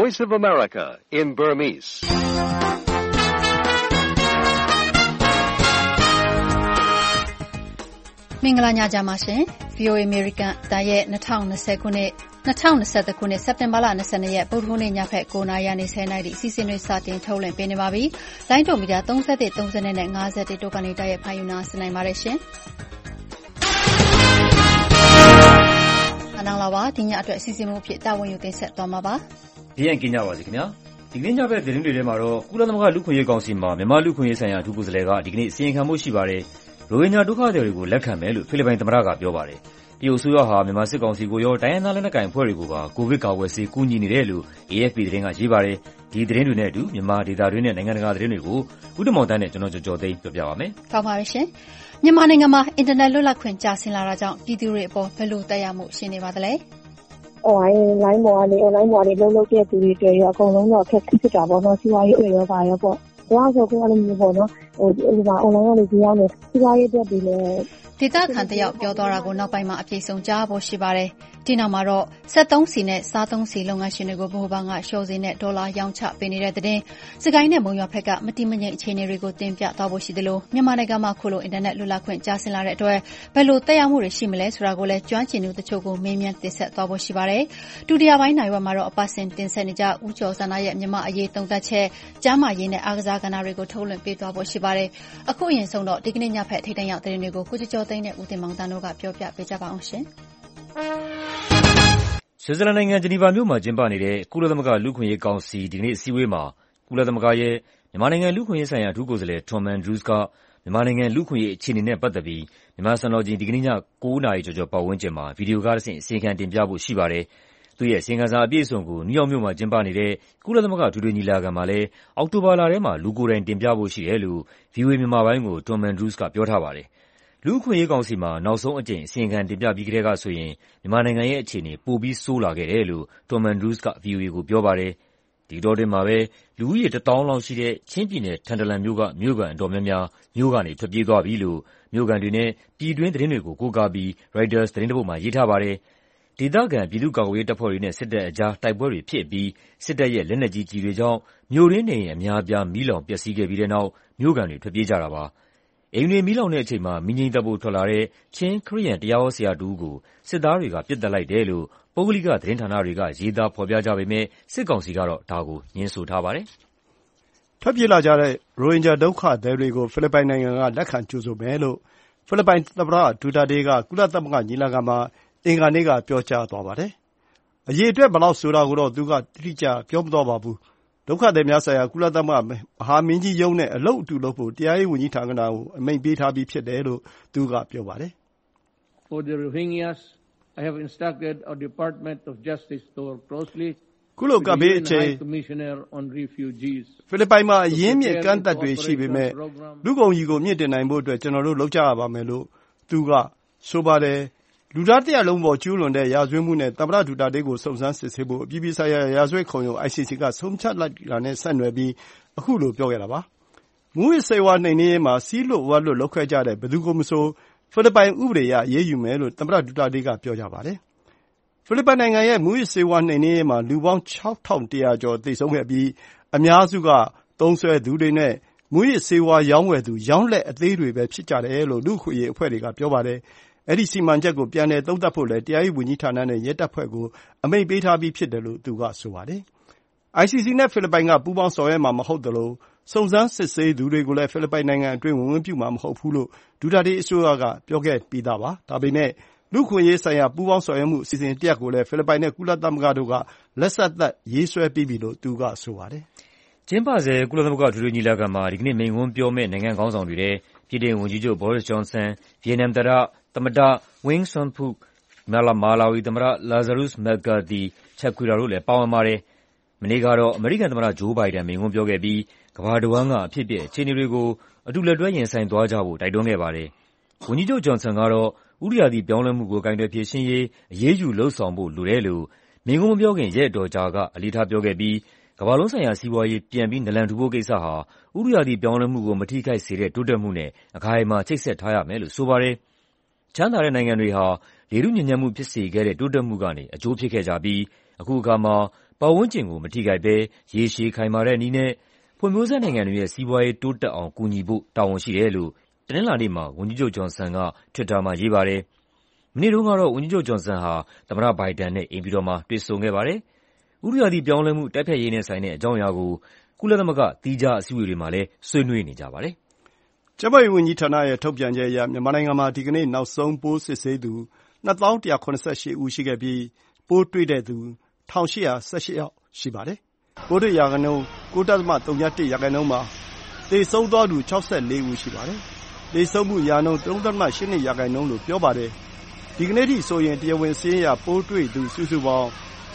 Voice of America in Burmese. ။မင်္ဂလာညချမ်းပါရှင်။ VOA American အသံရဲ့2020ခုနှစ်2023ခုနှစ်စက်တင်ဘာလ22ရက်ဗုဒ္ဓဟူးနေ့ညဖက်9:00နာရီကနေ10:00နာရီအစီအစဉ်တွေစတင်ထုတ်လွှင့်ပေးနေပါပြီ။လိုင်းတိုမီတာ31 30နဲ့50တိတို့ကနေတိုက်ရိုက်ဖန်ယူနာဆင်နိုင်ပါတယ်ရှင်။အနောက်လာပါဒီညအတွက်အစီအစဉ်မှုဖြစ်တာဝန်ယူတင်ဆက်သွားမှာပါ။ဒီရင်ကင်းကြပါစီခင်ဗျာ။ဒီကနေ့ညဖက်သတင်းတွေထဲမှာတော့ကုလသမဂ္ဂလူ့ခွင့်ရေးကောင်စီမှာမြန်မာလူ့ခွင့်ရေးဆိုင်ရာအထူးကိုယ်စားလှယ်ကဒီကနေ့အစီရင်ခံမှုရှိပါတယ်။ရိုဟင်ဂျာဒုက္ခသည်တွေကိုလက်ခံမယ်လို့ဖိလစ်ပိုင်သမ္မတကပြောပါတယ်။တရုတ်အစိုးရဟာမြန်မာစစ်ကောင်စီကိုရောတိုင်းရင်းသားလက်နက်ကိုင်အဖွဲ့တွေကိုပါကိုဗစ်ကာကွယ်ဆေးကူညီနေတယ်လို့ AFP သတင်းကရေးပါတယ်။ဒီသတင်းတွေနဲ့အတူမြန်မာဒေသတွင်းနဲ့နိုင်ငံတကာသတင်းတွေကိုဦးတမောင်တန်းနဲ့ကျွန်တော်ကျော်သိန်းပြောပြပါမယ်။ဟုတ်ပါပြီရှင်။မြန်မာနိုင်ငံမှာအင်တာနက်လွတ်လပ်ခွင့်ကျဆင်းလာတာကြောင့်ပြည်သူတွေအပေါ်ဘယ်လိုသက်ရောက်မှုရှိနေပါသလဲ။လိုင်းပေါ်ကနေအွန်လိုင်းပေါ်ကနေလုံးတဲ့သူတွေတွေ့ရအကုန်လုံးတော့အခက်ဖြစ်တာပေါ့နော်စီးပွားရေးရောပါရောပေါ့။ဒါဆိုခုအဲ့လိုမျိုးပေါ့နော်ဒီမှာအွန်လိုင်းကနေကြောင်းနေစီးပွားရေးအတွက်ဒီလေဒေတာခန်တယောက်ပြောသွားတာကိုနောက်ပိုင်းမှာအပြည့်စုံကြားဖို့ရှိပါတယ်။ဒီနောက်မှာတော့73စီနဲ့စားသုံးစီလုပ်ငန်းရှင်တွေကိုဗဟိုဘဏ်ကလျှော့စီနဲ့ဒေါ်လာရောင်းချပေးနေတဲ့တဲ့စကိုင်းနဲ့မုံရွာဘက်ကမတိမငြိမ်အခြေအနေတွေကိုတင်ပြသွားဖို့ရှိတယ်လို့မြန်မာနိုင်ငံမှာခုလိုအင်တာနက်လွတ်လပ်ခွင့်ကြားဆင်းလာတဲ့အတွက်ဘယ်လိုသက်ရောက်မှုတွေရှိမလဲဆိုတာကိုလည်းကျွမ်းကျင်သူတချို့ကိုမေးမြန်းတင်ဆက်သွားဖို့ရှိပါတယ်။ဒုတိယပိုင်းနိုင်ဝက်မှာတော့အပတ်စဉ်တင်ဆက်နေကြဦးကျော်စန္ဒရဲ့မြန်မာအရေးသုံးသပ်ချက်ကျမ်းမာရေးနဲ့အားကစားကဏ္ဍတွေကိုထုတ်လွှင့်ပေးသွားဖို့ရှိပါတယ်။အခုအရင်ဆုံးတော့ဒီကနေ့ညဖက်ထိပ်တန်းရောက်သတင်းတွေကိုကိုကျော်သိန်းနဲ့ဦးတင်မောင်တန်းတို့ကပြောပြပေးကြပါအောင်ရှင်။ဆွစ်ဇာလန်နိုင်ငံဂျနီဗာမြို့မှာကျင်းပနေတဲ့ကုလသမဂ္ဂလူ့ခွင့်ရေးကောင်စီဒီကနေ့အစည်းအဝေးမှာကုလသမဂ္ဂရဲ့မြန်မာနိုင်ငံလူ့ခွင့်ရေးဆိုင်ရာအထူးကိုယ်စားလှယ် Tom Andrews ကမြန်မာနိုင်ငံလူ့ခွင့်ရေးအခြေအနေနဲ့ပတ်သက်ပြီးမြန်မာစံတော်ချိန်ဒီကနေ့ည9:00နာရီကျော်ပတ်ဝန်းကျင်မှာဗီဒီယိုကတဆင့်အစီရင်ခံတင်ပြဖို့ရှိပါတယ်။သူ့ရဲ့အစီရင်ခံစာအပြည့်အစုံကိုနယူးယောက်မြို့မှာကျင်းပနေတဲ့ကုလသမဂ္ဂထွေထွေညီလာခံမှာလည်းအောက်တိုဘာလထဲမှာလူကိုယ်တိုင်တင်ပြဖို့ရှိတယ်လို့ VOA မြန်မာပိုင်းကို Tom Andrews ကပြောထားပါတယ်။လူ့အခွင့်အရေးကောင်စီမှာနောက်ဆုံးအကြိမ်အစီရင်ခံတင်ပြပြီးကတည်းကဆိုရင်မြန်မာနိုင်ငံရဲ့အခြေအနေပိုပြီးဆိုးလာခဲ့တယ်လို့ Tom Andrews က VOA ကိုပြောပါတယ်။ဒီအတောအတွင်းမှာပဲလူဦးရေ10,000လောက်ရှိတဲ့ချင်းပြည်နယ်ထန်တလန်မြို့ကမြို့ခံအတော်များများမြို့ကနေထွက်ပြေးသွားပြီလို့မြို့ခံတွေနဲ့ပြည်တွင်းသတင်းတွေကိုကိုးကားပြီး Reuters သတင်းတစ်ပုဒ်မှာရေးထားပါတယ်။ဒေသခံပြည်သူ့ကာကွယ်ရေးတပ်ဖွဲ့တွေနဲ့စစ်တပ်အကြားတိုက်ပွဲတွေဖြစ်အပြီးစစ်တပ်ရဲ့လက်နက်ကြီးကျည်တွေကြောင့်မြို့တွင်းနေအိမ်အများအပြားမီးလောင်ပျက်စီးခဲ့ပြီးတဲ့နောက်မြို့ခံတွေထွက်ပြေးကြတာပါ။အိမ်တွေမီးလောင်တဲ့အချိန်မှာမီးငြိမ်းသတ်ဖို့ထွက်လာတဲ့ချင်းခရစ်ယာန်တရားဟောဆရာတစ်ဦးကိုစစ်သားတွေကပစ်သတ်လိုက်တယ်လို့ပုဂ္ဂလိကသတင်းဌာနတွေကရေးသားဖော်ပြကြပေမယ့်စစ်ကောင်စီကတော့ဒါကိုငြင်းဆိုထားပါတယ်။ထွက်ပြေးလာကြတဲ့ရိုဟင်ဂျာဒုက္ခသည်တွေကိုဖိလစ်ပိုင်နိုင်ငံကလက်ခံကြိုဆိုမယ်လို့ဖိလစ်ပိုင်သမ္မတဒူတာတေးကကုလသမဂ္ဂညီလာခံမှာအင်္ဂါနေ့ကပြောကြားသွားပါတယ်။အရေအတွက်ဘယ်လောက်ဆိုတာကိုတော့သူကတိကျပြောမသွားပါဘူး။ဒုက္ခသည်များဆိုင်ရာကုလသမဂ္ဂမဟာမင်းကြီးရုံးနဲ့အလုပ်အတူလုပ်ဖို့တရားရေးဝန်ကြီးဌာနကိုအမိန့်ပေးထားပြီးဖြစ်တယ်လို့သူကပြောပါတယ်။ For the Rohingyas, I have instructed our Department of Justice to work closely ခုလိုကပ်ဘေးအချိန်ဖိလစ်ပိုင်မှာအရင်းမြစ်ကန့်သတ်တွေရှိပေမဲ့လူကုန်ကြီးကိုမြင့်တင်နိုင်ဖို့အတွက်ကျွန်တော်တို့လုပ်ကြရပါမယ်လို့သူကဆိုပါတယ်။လူသားတစ်ရပ်လုံးပေါ်ကျူးလွန်တဲ့ရာဇဝတ်မှုနဲ့သမ္မတဒူတာတေးကိုစုံစမ်းစစ်ဆေးဖို့အပြည်ပြည်ဆိုင်ရာရာဇဝတ်ခုံရုံး ICC ကဆုံးဖြတ်လိုက်တာနဲ့ဆက်နွယ်ပြီးအခုလိုပြောခဲ့တာပါ။မူးယစ်ဆေးဝါးနှိမ်နင်းရေးမှာစီးလွတ်ဝါလွတ်လုပ်ခဲ့ကြတဲ့ဘယ်သူကိုမဆိုဖိလစ်ပိုင်ဥပဒေအရအရေးယူမယ်လို့သမ္မတဒူတာတေးကပြောကြပါတယ်။ဖိလစ်ပိုင်နိုင်ငံရဲ့မူးယစ်ဆေးဝါးနှိမ်နင်းရေးမှာလူပေါင်း 6,100 ကျော်သေဆုံးခဲ့ပြီးအများစုကသုံးစွဲသူတွေနဲ့မူးယစ်ဆေးဝါးရောင်းဝယ်သူရောင်းလက်အသေးတွေပဲဖြစ်ကြတယ်လို့လူ့အခွင့်အရေးအဖွဲ့တွေကပြောပါတယ်။အဲဒီစီမံချက်ကိုပြန်လည်သုံးသပ်ဖို့လည်းတရားရေးဝန်ကြီးဌာနနဲ့ရဲတပ်ဖွဲ့ကိုအမိန့်ပေးထားပြီးဖြစ်တယ်လို့သူကဆိုပါတယ်။ ICC နဲ့ဖိလစ်ပိုင်ကပူးပေါင်းဆောင်ရွက်မှာမဟုတ်သလိုစုံစမ်းစစ်ဆေးသူတွေကိုလည်းဖိလစ်ပိုင်နိုင်ငံအတွင်းဝင်ပြုမှာမဟုတ်ဘူးလို့ဒူတာတေးအစိုးရကပြောခဲ့ပြီးသားပါ။ဒါပေမဲ့လူ့အခွင့်အရေးဆိုင်ရာပူးပေါင်းဆောင်ရွက်မှုအစီအစဉ်တစ်ရပ်ကိုလည်းဖိလစ်ပိုင်နဲ့ကုလသမဂ္ဂတို့ကလက်စသတ်ရေးဆွဲပြီးပြီလို့သူကဆိုပါတယ်။ကျင်းပဆဲကုလသမဂ္ဂထွေထွေညီလာခံမှာဒီကနေ့မိန့်ခွန်းပြောမယ့်နိုင်ငံခေါင်းဆောင်တွေထဲဗြိတိန်ဝန်ကြီးချုပ် Boris Johnson, ဗီယက်နမ်သမ္မတ Nguyen Xuan Phuc, မာလာဝီသမ္မတ Lazarus McGarthy Chakwera တို့လည်းပါဝင်ပါတယ်။မနေ့ကတော့အမေရိကန်သမ္မတ Joe Biden မိန့်ခွန်းပြောခဲ့ပြီးကမ္ဘာတဝန်းကအဖြစ်အပျက်အခြေအနေတွေကိုအတူလက်တွဲရင်ဆိုင်သွားကြဖို့တိုက်တွန်းခဲ့ပါတယ်။ဝန်ကြီးချုပ် Johnson ကတော့ဥတုရာသီပြောင်းလဲမှုကိုကိုင်တွယ်ဖြေရှင်းရေးအရေးယူလုပ်ဆောင်ဖို့လိုတယ်လို့မိန့်ခွန်းမပြောခင်ရက်အတော်ကြာကအလေးထားပြောခဲ့ပြီးကမ္ဘာလုံးဆိုင်ရာစီးပွားရေးပြန်ပြီးနလန်ထူဖို့ကိစ္စဟာဥတုရာသီပြောင်းလဲမှုကိုမထိခိုက်စေတဲ့တိုးတက်မှုနဲ့အခိုင်အမာချိတ်ဆက်ထားရမယ်လို့ဆိုပါတယ်။ချမ်းသာတဲ့နိုင်ငံတွေဟာလေထုညစ်ညမ်းမှုဖြစ်စေခဲ့တဲ့တိုးတက်မှုကနေအကျိုးဖြစ်ခဲ့ကြပြီးအခုအခါမှာပတ်ဝန်းကျင်ကိုမထိခိုက်ဘဲရေရှည်ခိုင်မာတဲ့နည်းနဲ့ဖွံ့ဖြိုးဆဲနိုင်ငံတွေရဲ့စီးပွားရေးတိုးတက်အောင်ကူညီဖို့တာဝန်ရှိတယ်လို့တနင်္လာနေ့မှာဝန်ကြီးချုပ်ဂျွန်ဆန်က Twitter မှာရေးပါတယ်။ မနေ့တုန်းကတော့ဝန်ကြီးချုပ်ဂျွန်ဆန်ဟာသမ္မတဘိုင်ဒန်နဲ့အိမ်ဖြူတော်မှာတွေ့ဆုံခဲ့ပါတယ်။ ဥတုရာသီပြောင်းလဲမှုတိုက်ဖျက်ရေးနဲ့ဆိုင်တဲ့အကြောင်းအရာကိုကုလသမဂ္ဂသီးခြားအစည်းအဝေးတွေမှာလည်းဆွေးနွေးနေကြပါတယ်။ကျန်းမာရေးဝန်ကြီးဌာနရဲ့ထုတ်ပြန်ချက်အရမြန်မာနိုင်ငံမှာဒီကနေ့နောက်ဆုံးပိုးစစ်ဆေးသူ 2,178 ဦးရှိခဲ့ပြီးပိုးတွေ့တဲ့သူ 1,818 ယောက်ရှိပါတယ်။ပိုးတွေ့ရာခိုင်နှုန်း 9.01% မှာသေဆုံးသွားသူ 64 ဦးရှိပါတယ်။သေဆုံးမှုရာနှုန်း 3.82% လို့ပြောပါတယ်။ဒီကနေ့ထိဆိုရင်တရားဝင်စာရင်းအရပိုးတွေ့သူစုစုပေါင်း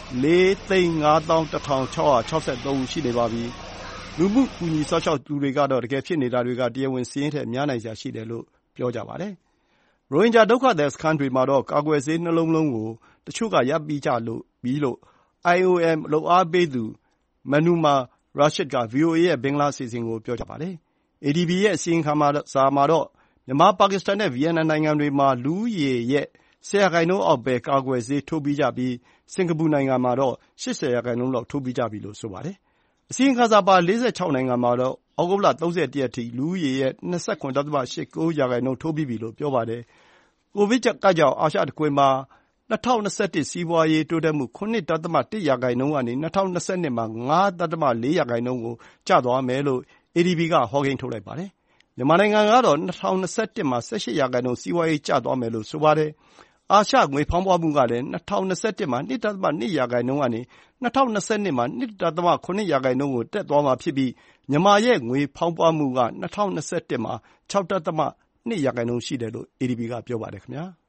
4,511,663 ဦးရှိနေပါပြီ။လူမှုကူညီစောင့်ရှောက်သူတွေကတော့တကယ်ဖြစ်နေတာတွေကတရားဝင်စာရင်းထက်များနိုင်စရာရှိတယ်လို့ပြောကြပါတယ်။ရိုဟင်ဂျာဒုက္ခသည်စခန်းတွေမှာတော့ကာကွယ်ဆေး2 လုံးကိုတချို့ကရပြီးကြပြီလို့ IOM လုပ်အားပေးသူ Manuma Rashid က VOA ရဲ့ဘင်္ဂလားအစီအစဉ်ကိုပြောကြပါတယ်။ ADB ရဲ့အစီရင်ခံစာမှာတော့မြန်မာ၊ပါကစ္စတန်နဲ့ဗီယက်နမ်နိုင်ငံတွေမှာလူဦးရေရဲ့ 10% အောက်ပဲကာကွယ်ဆေးထိုးပြီးကြပြီးစင်္ကာပူနိုင်ငံမှာတော့ 80% လောက်ထိုးပြီးကြပြီလို့ဆိုပါတယ်။အစီရင်ခံစာပါ 46 နိုင်ငံမှာတော့ဩဂုတ်လ 31 ရက်ထိလူဦးရေရဲ့ 27.89% ထိုးပြီးပြီလို့ပြောပါတယ်။ကိုဗစ်ကပ်ကြောင့်အာရှတခွင်မှာ2021စီးပွားရေးတိုးတက်မှု 7.1% ကနေ2022မှာ 5.4% ကိုကျသွားမယ်လို့ ADB ကဟောကိန်းထုတ်လိုက်ပါတယ်။မြန်မာနိုင်ငံကတော့2021မှာ 18% စီးပွားရေးကျသွားမယ်လို့ဆိုပါတယ်။အာရှငွေဖောင်းပွမှုကလည်း2021မှာ 2.2% ကနေ2022မှာ 2.7% ကိုတက်သွားမှာဖြစ်ပြီးမြန်မာရဲ့ငွေဖောင်းပွမှုက2021မှာ 6.2% ရှိတယ်လို့ ADB ကပြောပါတယ်ခင်ဗျာ။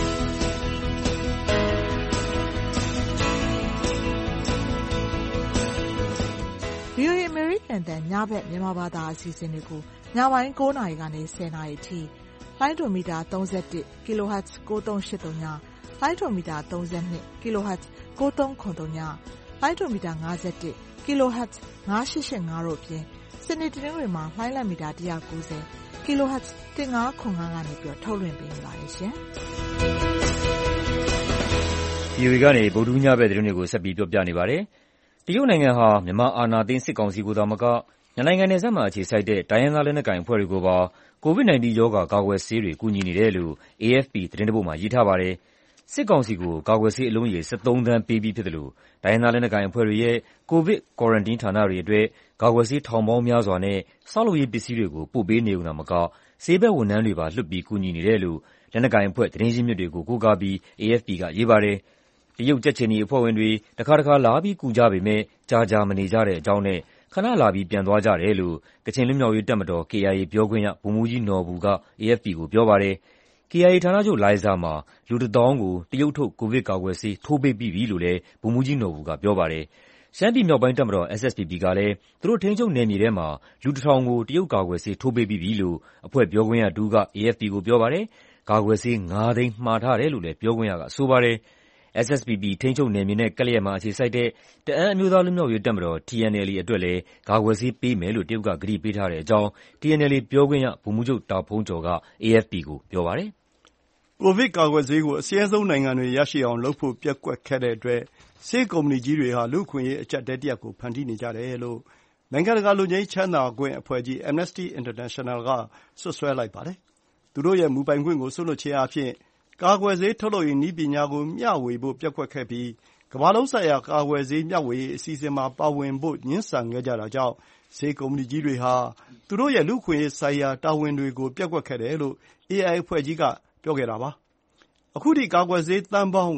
VOA အမေရိကန်တန်ညဘက်မြန်မာဘာသာအစီအစဉ်တွေကိုညပိုင်း9နာရီကနေ10နာရီအထိလိုင်းဒိုမီတာ31 kHz 9383ညလိုင်းဒိုမီတာ32 kHz 9393ညလိုင်းဒိုမီတာ51 kHz 9885တို့အပြင်စနေတနင်္ဂနွေမှာလိုင်းလက်မီတာ190 kHz 1505ကနေထုတ်လွှင့်ပေးနေပါတယ်ရှင်။ VOA ကနေဗုဒ္ဓညဘက်သတင်းတွေကိုဆက်ပြီးပြောပြနေပါတယ်။တရုတ်နိုင်ငံဟာမြန်မာအာဏာသိမ်းစစ်ကောင်စီကိုသာမကနိုင်ငံနယ်စပ်မှာအခြေစိုက်တဲ့တိုင်းရင်းသားလက်နက်ကိုင်အဖွဲ့တွေကိုပါ COVID-19 ရောဂါကာကွယ်ဆေးတွေကူညီနေတယ်လို့ AFP သတင်းတပုဒ်မှာရေးထားပါတယ်။စစ်ကောင်စီကိုကာကွယ်ဆေးအလုံးရေ13 သန်းပေးပြီးဖြစ်သလိုတိုင်းရင်းသားလက်နက်ကိုင်အဖွဲ့တွေရဲ့ကိုဗစ်ကွာရန်တင်းဌာနတွေအတွက်ကာကွယ်ဆေးထောင်ပေါင်းများစွာနဲ့ဆောက်လုပ်ရေးပစ္စည်းတွေကိုပို့ပေးနေုံသာမကဆေးဘက်ဝန်ထမ်းတွေပါလွှတ်ပြီးကူညီနေတယ်လို့လက်နက်ကိုင်အဖွဲ့သတင်းရင်းမြစ်တွေကိုကိုးကားပြီး AFP ကရေးပါတယ်။တရုတ်ကြက်ခြေနီအဖွဲ့ဝင်တွေတခါလာပြီးကူကြပေမဲ့ကြာမနေကြတဲ့အကြောင်းနဲ့ခဏလာပြီးပြန်သွားကြတယ်လို့ကချင်လွတ်မြောက်ရေးတပ်မတော် KIA ပြောခွင့်ရဗိုလ်မှူးကြီးနော်ဘူက AFP ကိုပြောပါတယ်။ KIA ဌာနချုပ်လိုင်ဇာမှာလူ 1,000 ကိုတရုတ်ထုတ်ကိုဗစ်ကာကွယ်ဆေးထိုးပေးပြီးပြီလို့လည်းဗိုလ်မှူးကြီးနော်ဘူကပြောပါတယ်။ရှမ်းပြည်မြောက်ပိုင်းတပ်မတော် SSPP ကလည်းသူတို့ထိန်းချုပ်နယ်မြေထဲမှာလူ 1,000 ကိုတရုတ်ကာကွယ်ဆေးထိုးပေးပြီးပြီလို့အဖွဲ့ပြောခွင့်ရတဦးက AFP ကိုပြောပါတယ်။ကာကွယ်ဆေး 5 သိန်းမှာထားတယ်လို့လည်းပြောခွင့်ရကဆိုပါတယ်။ SSPP ထိန်းချုပ်နယ်မြေနဲ့ကပ်လျက်မှာအခြေစိုက်တဲ့တအာင်းအမျိုးသားလွတ်မြောက်ရေးတပ်မတော် TNLA အတွက်လည်းကာကွယ်ဆေးပေးမယ်လို့တရုတ်ကကတိပေးထားတဲ့အကြောင်း TNLA ပြောခွင့်ရဗိုလ်မှူးချုပ်တာဖုန်းကျော်က AFP ကိုပြောပါတယ်။ကိုဗစ်ကာကွယ်ဆေးကိုအဆဲဆုံးနိုင်ငံတွေရရှိအောင်လုပ်ဖို့ပျက်ကွက်ခဲ့တဲ့အတွက်ဆေးကုမ္ပဏီကြီးတွေဟာလူ့အခွင့်အရေးအကျပ်အတည်းတရပ်ကိုဖန်တီးနေကြတယ်လို့နိုင်ငံတကာလွတ်ငြိမ်းချမ်းသာခွင့်အဖွဲ့ကြီး Amnesty International ကစွပ်စွဲလိုက်ပါတယ်။သူတို့ရဲ့မူပိုင်ခွင့်ကိုစွန့်လွှတ်ခြင်းအားဖြင့်ကာကွယ်ဆေးထုတ်လုပ်ရေးနည်းပညာကိုမျှဝေဖို့ပျက်ကွက်ခဲ့ပြီးကမ္ဘာလုံးဆိုင်ရာကာကွယ်ဆေးမျှဝေရေးအစီအစဉ်မှာပါဝင်ဖို့ငြင်းဆန်ခဲ့ကြတာကြောင့်ဆေးကုမ္ပဏီကြီးတွေဟာသူတို့ရဲ့လူ့အခွင့်အရေးဆိုင်ရာတာဝန်တွေကိုပျက်ကွက်ခဲ့တယ်လို့ AI အဖွဲ့ကြီးကပြောခဲ့တာပါ။အခုထိကာကွယ်ဆေးသန်းပေါင်း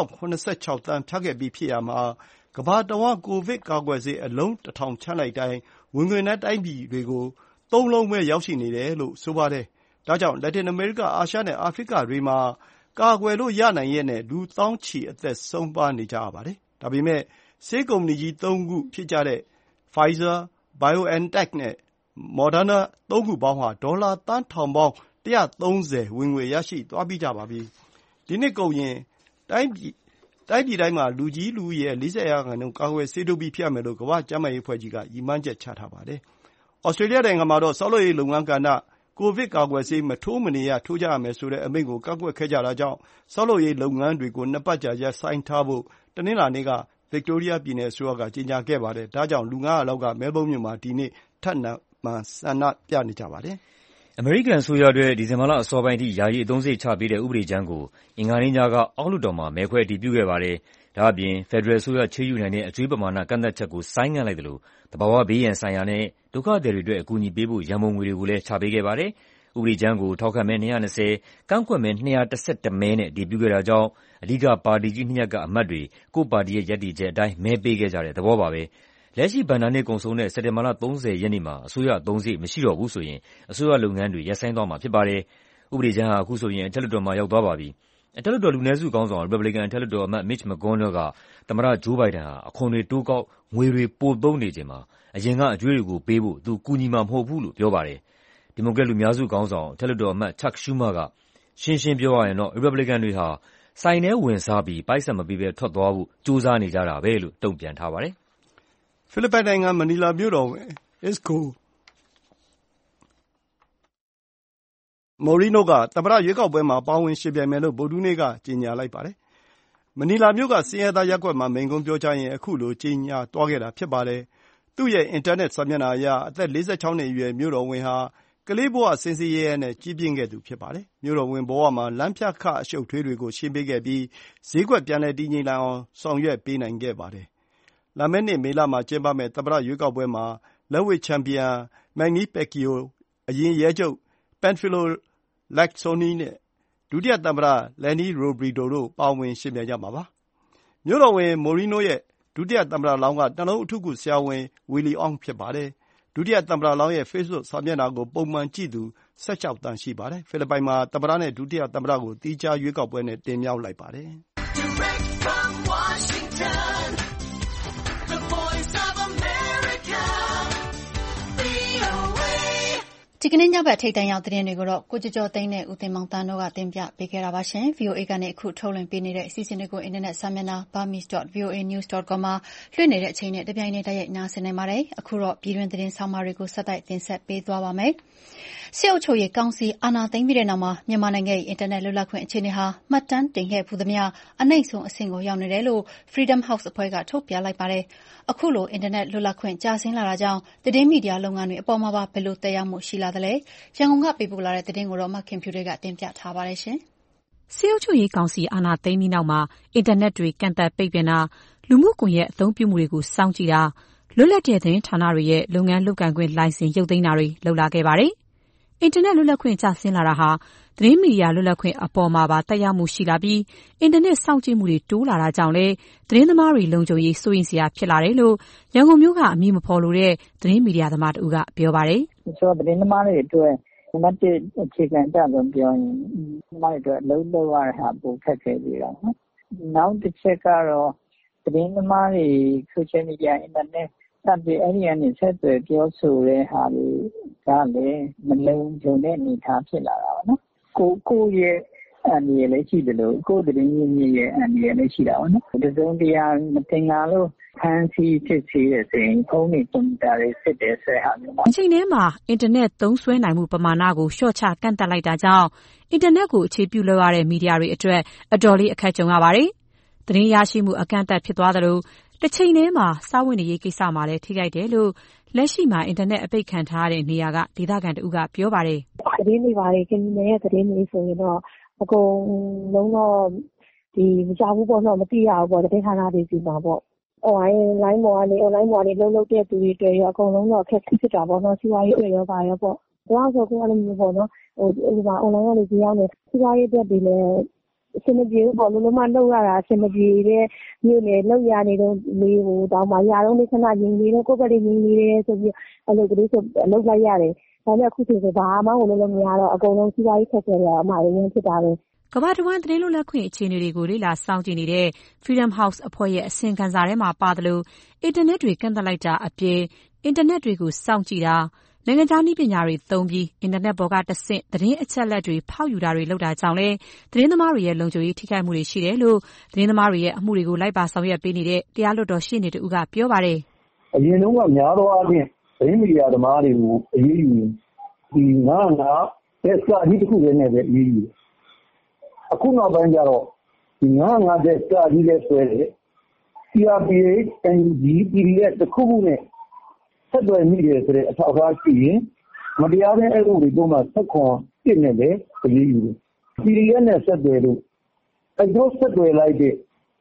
5,076 သန်းဖြတ်ခဲ့ပြီးဖြစ်ရာမှာကမ္ဘာတဝန်းကိုဗစ်ကာကွယ်ဆေးအလုံး 1,000 ဖြန့်လိုက်တိုင်းဝင်ငွေနည်းတိုင်းပြည်တွေကို 3 လုံးပဲရောက်ရှိနေတယ်လို့ဆိုပါတယ်။ဒါကြောင့်လက်တင်အမေရိက၊အာရှနဲ့အာဖရိကတွေမှာကာကွယ်လို့ရနိုင်ရက်နဲ့လူသောင်းချီအသက်ဆုံးပါးနေကြရပါတယ်။ဒါပေမဲ့ဆေးကုမ္ပဏီကြီး 3 ခုဖြစ်ကြတဲ့ Pfizer, BioNTech နဲ့ Moderna 3 ခုပေါင်းဟာဒေါ်လာသန်းထောင်ပေါင်း130ဝင်ငွေရရှိသွားပြီးကြပါပြီ။ဒီနှစ်ကုန်ရင်တိုင်းပြည်တိုင်းမှာလူကြီးလူဦးရေရဲ့ 40% ကာကွယ်ဆေးထိုးပြီးဖြစ်ရမယ်လို့ကမ္ဘာ့ကျန်းမာရေးအဖွဲ့ကြီးကရည်မှန်းချက်ချထားပါတယ်။ဩစတြေးလျနိုင်ငံမှာတော့ဆောက်လုပ်ရေးလုပ်ငန်းကဏ္ဍကိုဗစ်ကာကွယ်ဆေးမထိုးမနေရထိုးကြရမယ်ဆိုတဲ့အမိန့်ကိုကန့်ကွက်ခဲ့ကြတာကြောင့်ဆောက်လုပ်ရေးလုပ်ငန်းတွေကို2 ပတ်ကြာရပ်ဆိုင်းထားဖို့တနင်္လာနေ့ကဗ Victoria ပြည်နယ်အစိုးရကကြေညာခဲ့ပါတယ်။ဒါကြောင့်လူ 500 လောက်ကမဲလ်ဘုန်းမြို့မှာဒီနေ့ထပ်မံဆန္ဒပြနေကြပါတယ်။အမေရိကန်အစိုးရအတွက်ဒီဇင်ဘာလအစောပိုင်းအထိယာယီအသုံးစရိတ်ချပေးတဲ့ဥပဒေကြမ်းကိုအင်္ဂါနေ့ညကအောက်လွှတ်တော်မှာမဲခွဲအတည်ပြုခဲ့ပါတယ်။ဒါ့အပြင်ဖက်ဒရယ်အစိုးရချေးယူနိုင်တဲ့အကြွေးပမာဏကန့်သတ်ချက်ကိုဆိုင်းငံ့လိုက်သလိုသဘာဝဘေးရန်ဆိုင်ရာနဲ့ဒုက္ခသည်တွေအတွက်အကူအညီပေးဖို့ရန်ပုံငွေတွေကိုလည်းချပေးခဲ့ပါတယ်။ဥပဒေကြမ်းကိုထောက်ခံမဲ220၊ကန့်ကွက်မဲ211မဲနဲ့အတည်ပြုခဲ့တာကြောင့်အဓိကပါတီကြီးနှစ်ရပ်ကအမတ်တွေကိုယ့်ပါတီရဲ့ရပ်တည်ချက်အတိုင်းမဲပေးခဲ့ကြတဲ့သဘောပါပဲ။လက်ရှိဘဏ္ဍာနှစ်ကုန်ဆုံးတဲ့စက်တင်ဘာလ30 ရက်နေ့မှာအစိုးရအသုံးစရိတ်မရှိတော့ဘူးဆိုရင်အစိုးရလုပ်ငန်းတွေရပ်ဆိုင်းသွားမှာဖြစ်ပါတယ်။ဥပဒေကြမ်းဟာအခုဆိုရင်အထက်လွှတ်တော်မှာရောက်သွားပါပြီ။အထက်လွှတ်တော်လူနည်းစုခေါင်းဆောင်ရီပတ်ဘလီကန်အထက်လွှတ်တော်အမတ် Mitch McConnell ကသမ္မတ Joe Biden ဟာအခွန်တွေတိုးကောက်ငွေတွေပိုသုံးနေချိန်မှာအရင်ကအကြွေးတွေကိုပေးဖို့သူကူညီမှာမဟုတ်ဘူးလို့ပြောပါတယ်။ဒီမိုကရက်လူများစုခေါင်းဆောင်အထက်လွှတ်တော်အမတ် Chuck Schumer ကရှင်းရှင်းပြောရရင်တော့ရီပတ်ဘလီကန်တွေဟာဆိုင်ထဲဝင်စားပြီးပိုက်ဆံမပေးဘဲထွက်သွားဖို့ကြိုးစားနေကြတာပဲလို့တုံ့ပြန်ထားပါတယ်။ဖိလစ်ပိုင်နိုင်ငံမနီလာမြို့တော်ဝန် Isko Moreno ကသမ္မတရွေးကောက်ပွဲမှာပါဝင်ယှဉ်ပြိုင်မယ်လို့ဗုဒ္ဓဟူးနေ့ကကြေညာလိုက်ပါတယ်။မနီလာမြို့ကဆင်းရဲသားရပ်ကွက်မှာမိန့်ခွန်းပြောကြားရင်းအခုလိုကြေညာသွားခဲ့တာဖြစ်ပါတယ်။သူ့ရဲ့အင်တာနက်စာမျက်နှာအရအသက်46နှစ်အရွယ်မြို့တော်ဝန်ဟာကလေးဘဝစင်စစ်ရဲရဲနဲ့ကြီးပြင်းခဲ့သူဖြစ်ပါတယ်။မြို့တော်ဝန်ဘဝမှာလမ်းပြခအရှုပ်ထွေးတွေကိုရှင်းပေးခဲ့ပြီးဈေးကွက်ပြန်လည်တည်ငြိမ်လာအောင်ဆောင်ရွက်ပေးနိုင်ခဲ့ပါတယ်။လာမယ့်နှစ်မေလမှာကျင်းပမယ့်သမ္မတရွေးကောက်ပွဲမှာလက်ဝှေ့ချန်ပီယံ Manny Pacquiao အရင်ရဲချုပ် Panfilo Lacson နဲ့ဒုတိယသမ္မတ Leni Robredo တို့ပါဝင်ယှဉ်ပြိုင်ကြမှာပါ။မြို့တော်ဝန် Moreno ရဲ့ဒုတိယသမ္မတလောင်းကနှလုံးအထူးကုဆရာဝန် Willie Ong ဖြစ်ပါတယ်။ဒုတိယသမ္မတလောင်းရဲ့ဖေ့စ်ဘုတ်စာမျက်နှာကိုပုံမှန်ကြည့်သူ16 သန်းရှိပါတယ်။ဖိလစ်ပိုင်မှာသမ္မတနဲ့ဒုတိယသမ္မတကိုသီးခြားရွေးကောက်ပွဲနဲ့တင်မြှောက်လိုက်ပါတယ်။ဒီကနေ့ညဘက်ထိပ်တန်းရောက်သတင်းတွေကိုတော့ကိုကျော်ကျော်သိန်းနဲ့ဦးသိန်းမောင်သန်းတို့ကတင်ပြပေးခဲ့တာပါရှင်။ VOA ကနေအခုထုတ်လွှင့်ပေးနေတဲ့အစီအစဉ်တွေကိုအင်တာနက်စာမျက်နှာ burmese.voanews.com မှာလွှင့်နေတဲ့အချိန်နဲ့တပြိုင်နက်တည်းရိုက်နားဆင်နိုင်ပါတယ်။အခုတော့ပြည်တွင်းသတင်းဆောင်မတွေကိုဆက်တိုက်တင်ဆက်ပေးသွားပါမယ်။စစ်အုပ်ချုပ်ရေးကောင်စီအာဏာသိမ်းပြီးတဲ့နောက်မှာမြန်မာနိုင်ငံရဲ့အင်တာနက်လွတ်လပ်ခွင့်အခြေအနေဟာမှတ်တမ်းတင်ခဲ့ဖူးသမျှအနိမ့်ဆုံးအဆင့်ကိုရောက်နေတယ်လို့ Freedom House အဖွဲ့ကထုတ်ပြန်လိုက်ပါတယ်။အခုလိုအင်တာနက်လွတ်လပ်ခွင့်ကျဆင်းလာတာကြောင့်သတင်းမီဒီယာလုပ်ငန်းတွေအပေါ်မှာပါဘယ်လိုသက်ရောက်မှုရှိလာသလဲ။ရန်ကုန်ကပေးပို့လာတဲ့သတင်းကိုတော့မခင်ဖြူတွေကတင်ပြထားပါတယ်ရှင်။စစ်အုပ်ချုပ်ရေးကောင်စီအာဏာသိမ်းပြီးနောက်မှာအင်တာနက်တွေကန့်သတ်ပိတ်ပင်တာလူမှုကွန်ရက်အသုံးပြုမှုတွေကိုစောင့်ကြည့်တာလွတ်လပ်တဲ့သတင်းဌာနတွေရဲ့လုပ်ငန်းလုပ်ကိုင်ခွင့်လိုင်စင်ရုပ်သိမ်းတာတွေလုပ်လာခဲ့ပါတယ်။အင်တာနက်လွတ်လပ်ခွင့်ကျဆင်းလာတာဟာသတင်းမီဒီယာလွတ်လပ်ခွင့်အပေါ်မှာပါသက်ရောက်မှုရှိလာပြီးအင်တာနက်စောင့်ကြည့်မှုတွေတိုးလာတာကြောင့်လည်းသတင်းသမားတွေလုံခြုံရေးစိုးရိမ်စရာဖြစ်လာတယ်လို့ရန်ကုန်မြို့ကအမည်မဖော်လိုတဲ့သတင်းမီဒီယာသမားတဦးကပြောပါတယ်။ဆိုတော့သတင်းသမားတွေအတွက်နံပါတ်1အခြေခံအချက်ဆုံးပြောရင်သမားတွေအတွက်အလုပ်လုပ်ရတဲ့ဟာပိုခက်ခဲပြီတော့နော်။နောက်တစ်ချက်ကတော့သတင်းသမားတွေ social media အင်တာနက်စတဲ့အဲ့ဒီကနေဆက်သွယ်ပြောဆိုတဲ့ဟာတွေကလည်းမလုံခြုံတဲ့အနေအထားဖြစ်လာတာပါနော်။ကိုရဲ့အန္တရာယ်လည်းရှိတယ်လို့ကိုသတင်းရင်းမြစ်ရဲ့အန္တရာယ်လည်းရှိတာပါနော်။တစုံတရာမတင်လာလို့ဖမ်းဆီးဖြစ်စေတဲ့ဆိုရင်ဖုန်းတွေကွန်ပျူတာတွေစစ်တယ်ဆိုတဲ့ဟာမျိုးပါ။အချိန်ထဲမှာအင်တာနက်သုံးစွဲနိုင်မှုပမာဏကိုလျှော့ချကန့်သတ်လိုက်တာကြောင့်အင်တာနက်ကိုအခြေပြုလုပ်ရတဲ့မီဒီယာတွေအတွက်အတော်လေးအခက်ကြုံရပါတယ်။သတင်းရရှိမှုအကန့်အသတ်ဖြစ်သွားသလိုတစ်ချိန်ထဲမှာစာဝင်ရေးကိစ္စမှာလည်းထိခိုက်တယ်လို့လက်ရှိမှာအင်တာနက်အပိတ်ခံထားရတဲ့နေရာကဒေသခံတဦးကပြောပါတယ်။သတင်းတွေပါတယ်ခင်ဗျာရဲ့သတင်းတွေဆိုရင်တော့အကုန်လုံးတော့ဒီမကြဘူးပေါ့နော်မသိရဘူးပေါ့သတင်းဌာနတွေစီမှာပေါ့။ online ပေါ်ကနေလုပ်တဲ့သူတွေတွေ့ရအကုန်လုံးတော့အခက်ဖြစ်တာပေါ့နော်စီးပွားရေးတွေရောပါရောပေါ့။ဒါဆိုကိုယ်လည်းမျိုးပေါ့နော်ဒီမှာ online ကနေကြည့်ရမယ်စီးပွားရေးအတွက်တွေလည်းအဆင်မပြေဘူးပေါ့လုံးဝလုပ်ရတာအဆင်မပြေတဲ့မြို့နယ်လောက်ရနေတော့လေတောင်မှရတော့နေခဏရင်နေတော့ကိုယ့်ဘက်တွေရင်နေတယ်ဆိုပြီးအဲ့လိုကလေးဆိုအလုပ်လိုက်ရတယ်ဒါပေမဲ့အခုချိန်ဆိုဘာမှဝင်လို့မရတော့အကုန်လုံးစီးပွားရေးခက်ခဲတယ်အမှားရင်းဖြစ်တာပဲကမ္ဘာတဝန်းသတင်းလွတ်လပ်ခွင့်အခြေအနေတွေကိုလေ့လာစောင့်ကြည့်နေတဲ့ Freedom House အဖွဲ့ရဲ့အစီရင်ခံစာထဲမှာပါသလိုအင်တာနက်တွေကန့်သတ်လိုက်တာအပြင်အင်တာနက်တွေကိုစောင့်ကြည့်တာနိုင်ငံခြားနည်းပညာတွေသုံးပြီးအင်တာနက်ပေါ်ကတဆင့်သတင်းအချက်အလက်တွေဖောက်ယူတာတွေလုပ်တာကြောင့်လည်းသတင်းသမားတွေရဲ့လုံခြုံရေးထိခိုက်မှုတွေရှိတယ်လို့သတင်းသမားတွေရဲ့အမှုတွေကိုလိုက်ပါဆောင်ရွက်ပေးနေတဲ့တရားလွှတ်တော်ရှေ့နေတဦးကပြောပါတယ်။အရင်တုန်းကများသောအားဖြင့်သတင်းမီဒီယာသမားတွေကိုအရေးယူဒီ905တဲ့စာကြီးတစ်ခုတည်းနဲ့ပဲအရေးယူတယ်။အခုနောက်ပိုင်းကျတော့ဒီ905တဲ့စာကြီးလည်းဆွဲတယ် CRPH NUG PDF တစ်ခုခုနဲ့ဆက်သွယ်မိတယ်ဆိုတဲ့အထောက်အထားရှိရင်မတရားတဲ့အမှုတွေပုံမှန်ဆက်ခွန်ပြစ်နေတယ်အရေးယူတယ် PDF နဲ့ဆက်သွယ်လို့တို့ဆက်သွယ်လိုက်တဲ့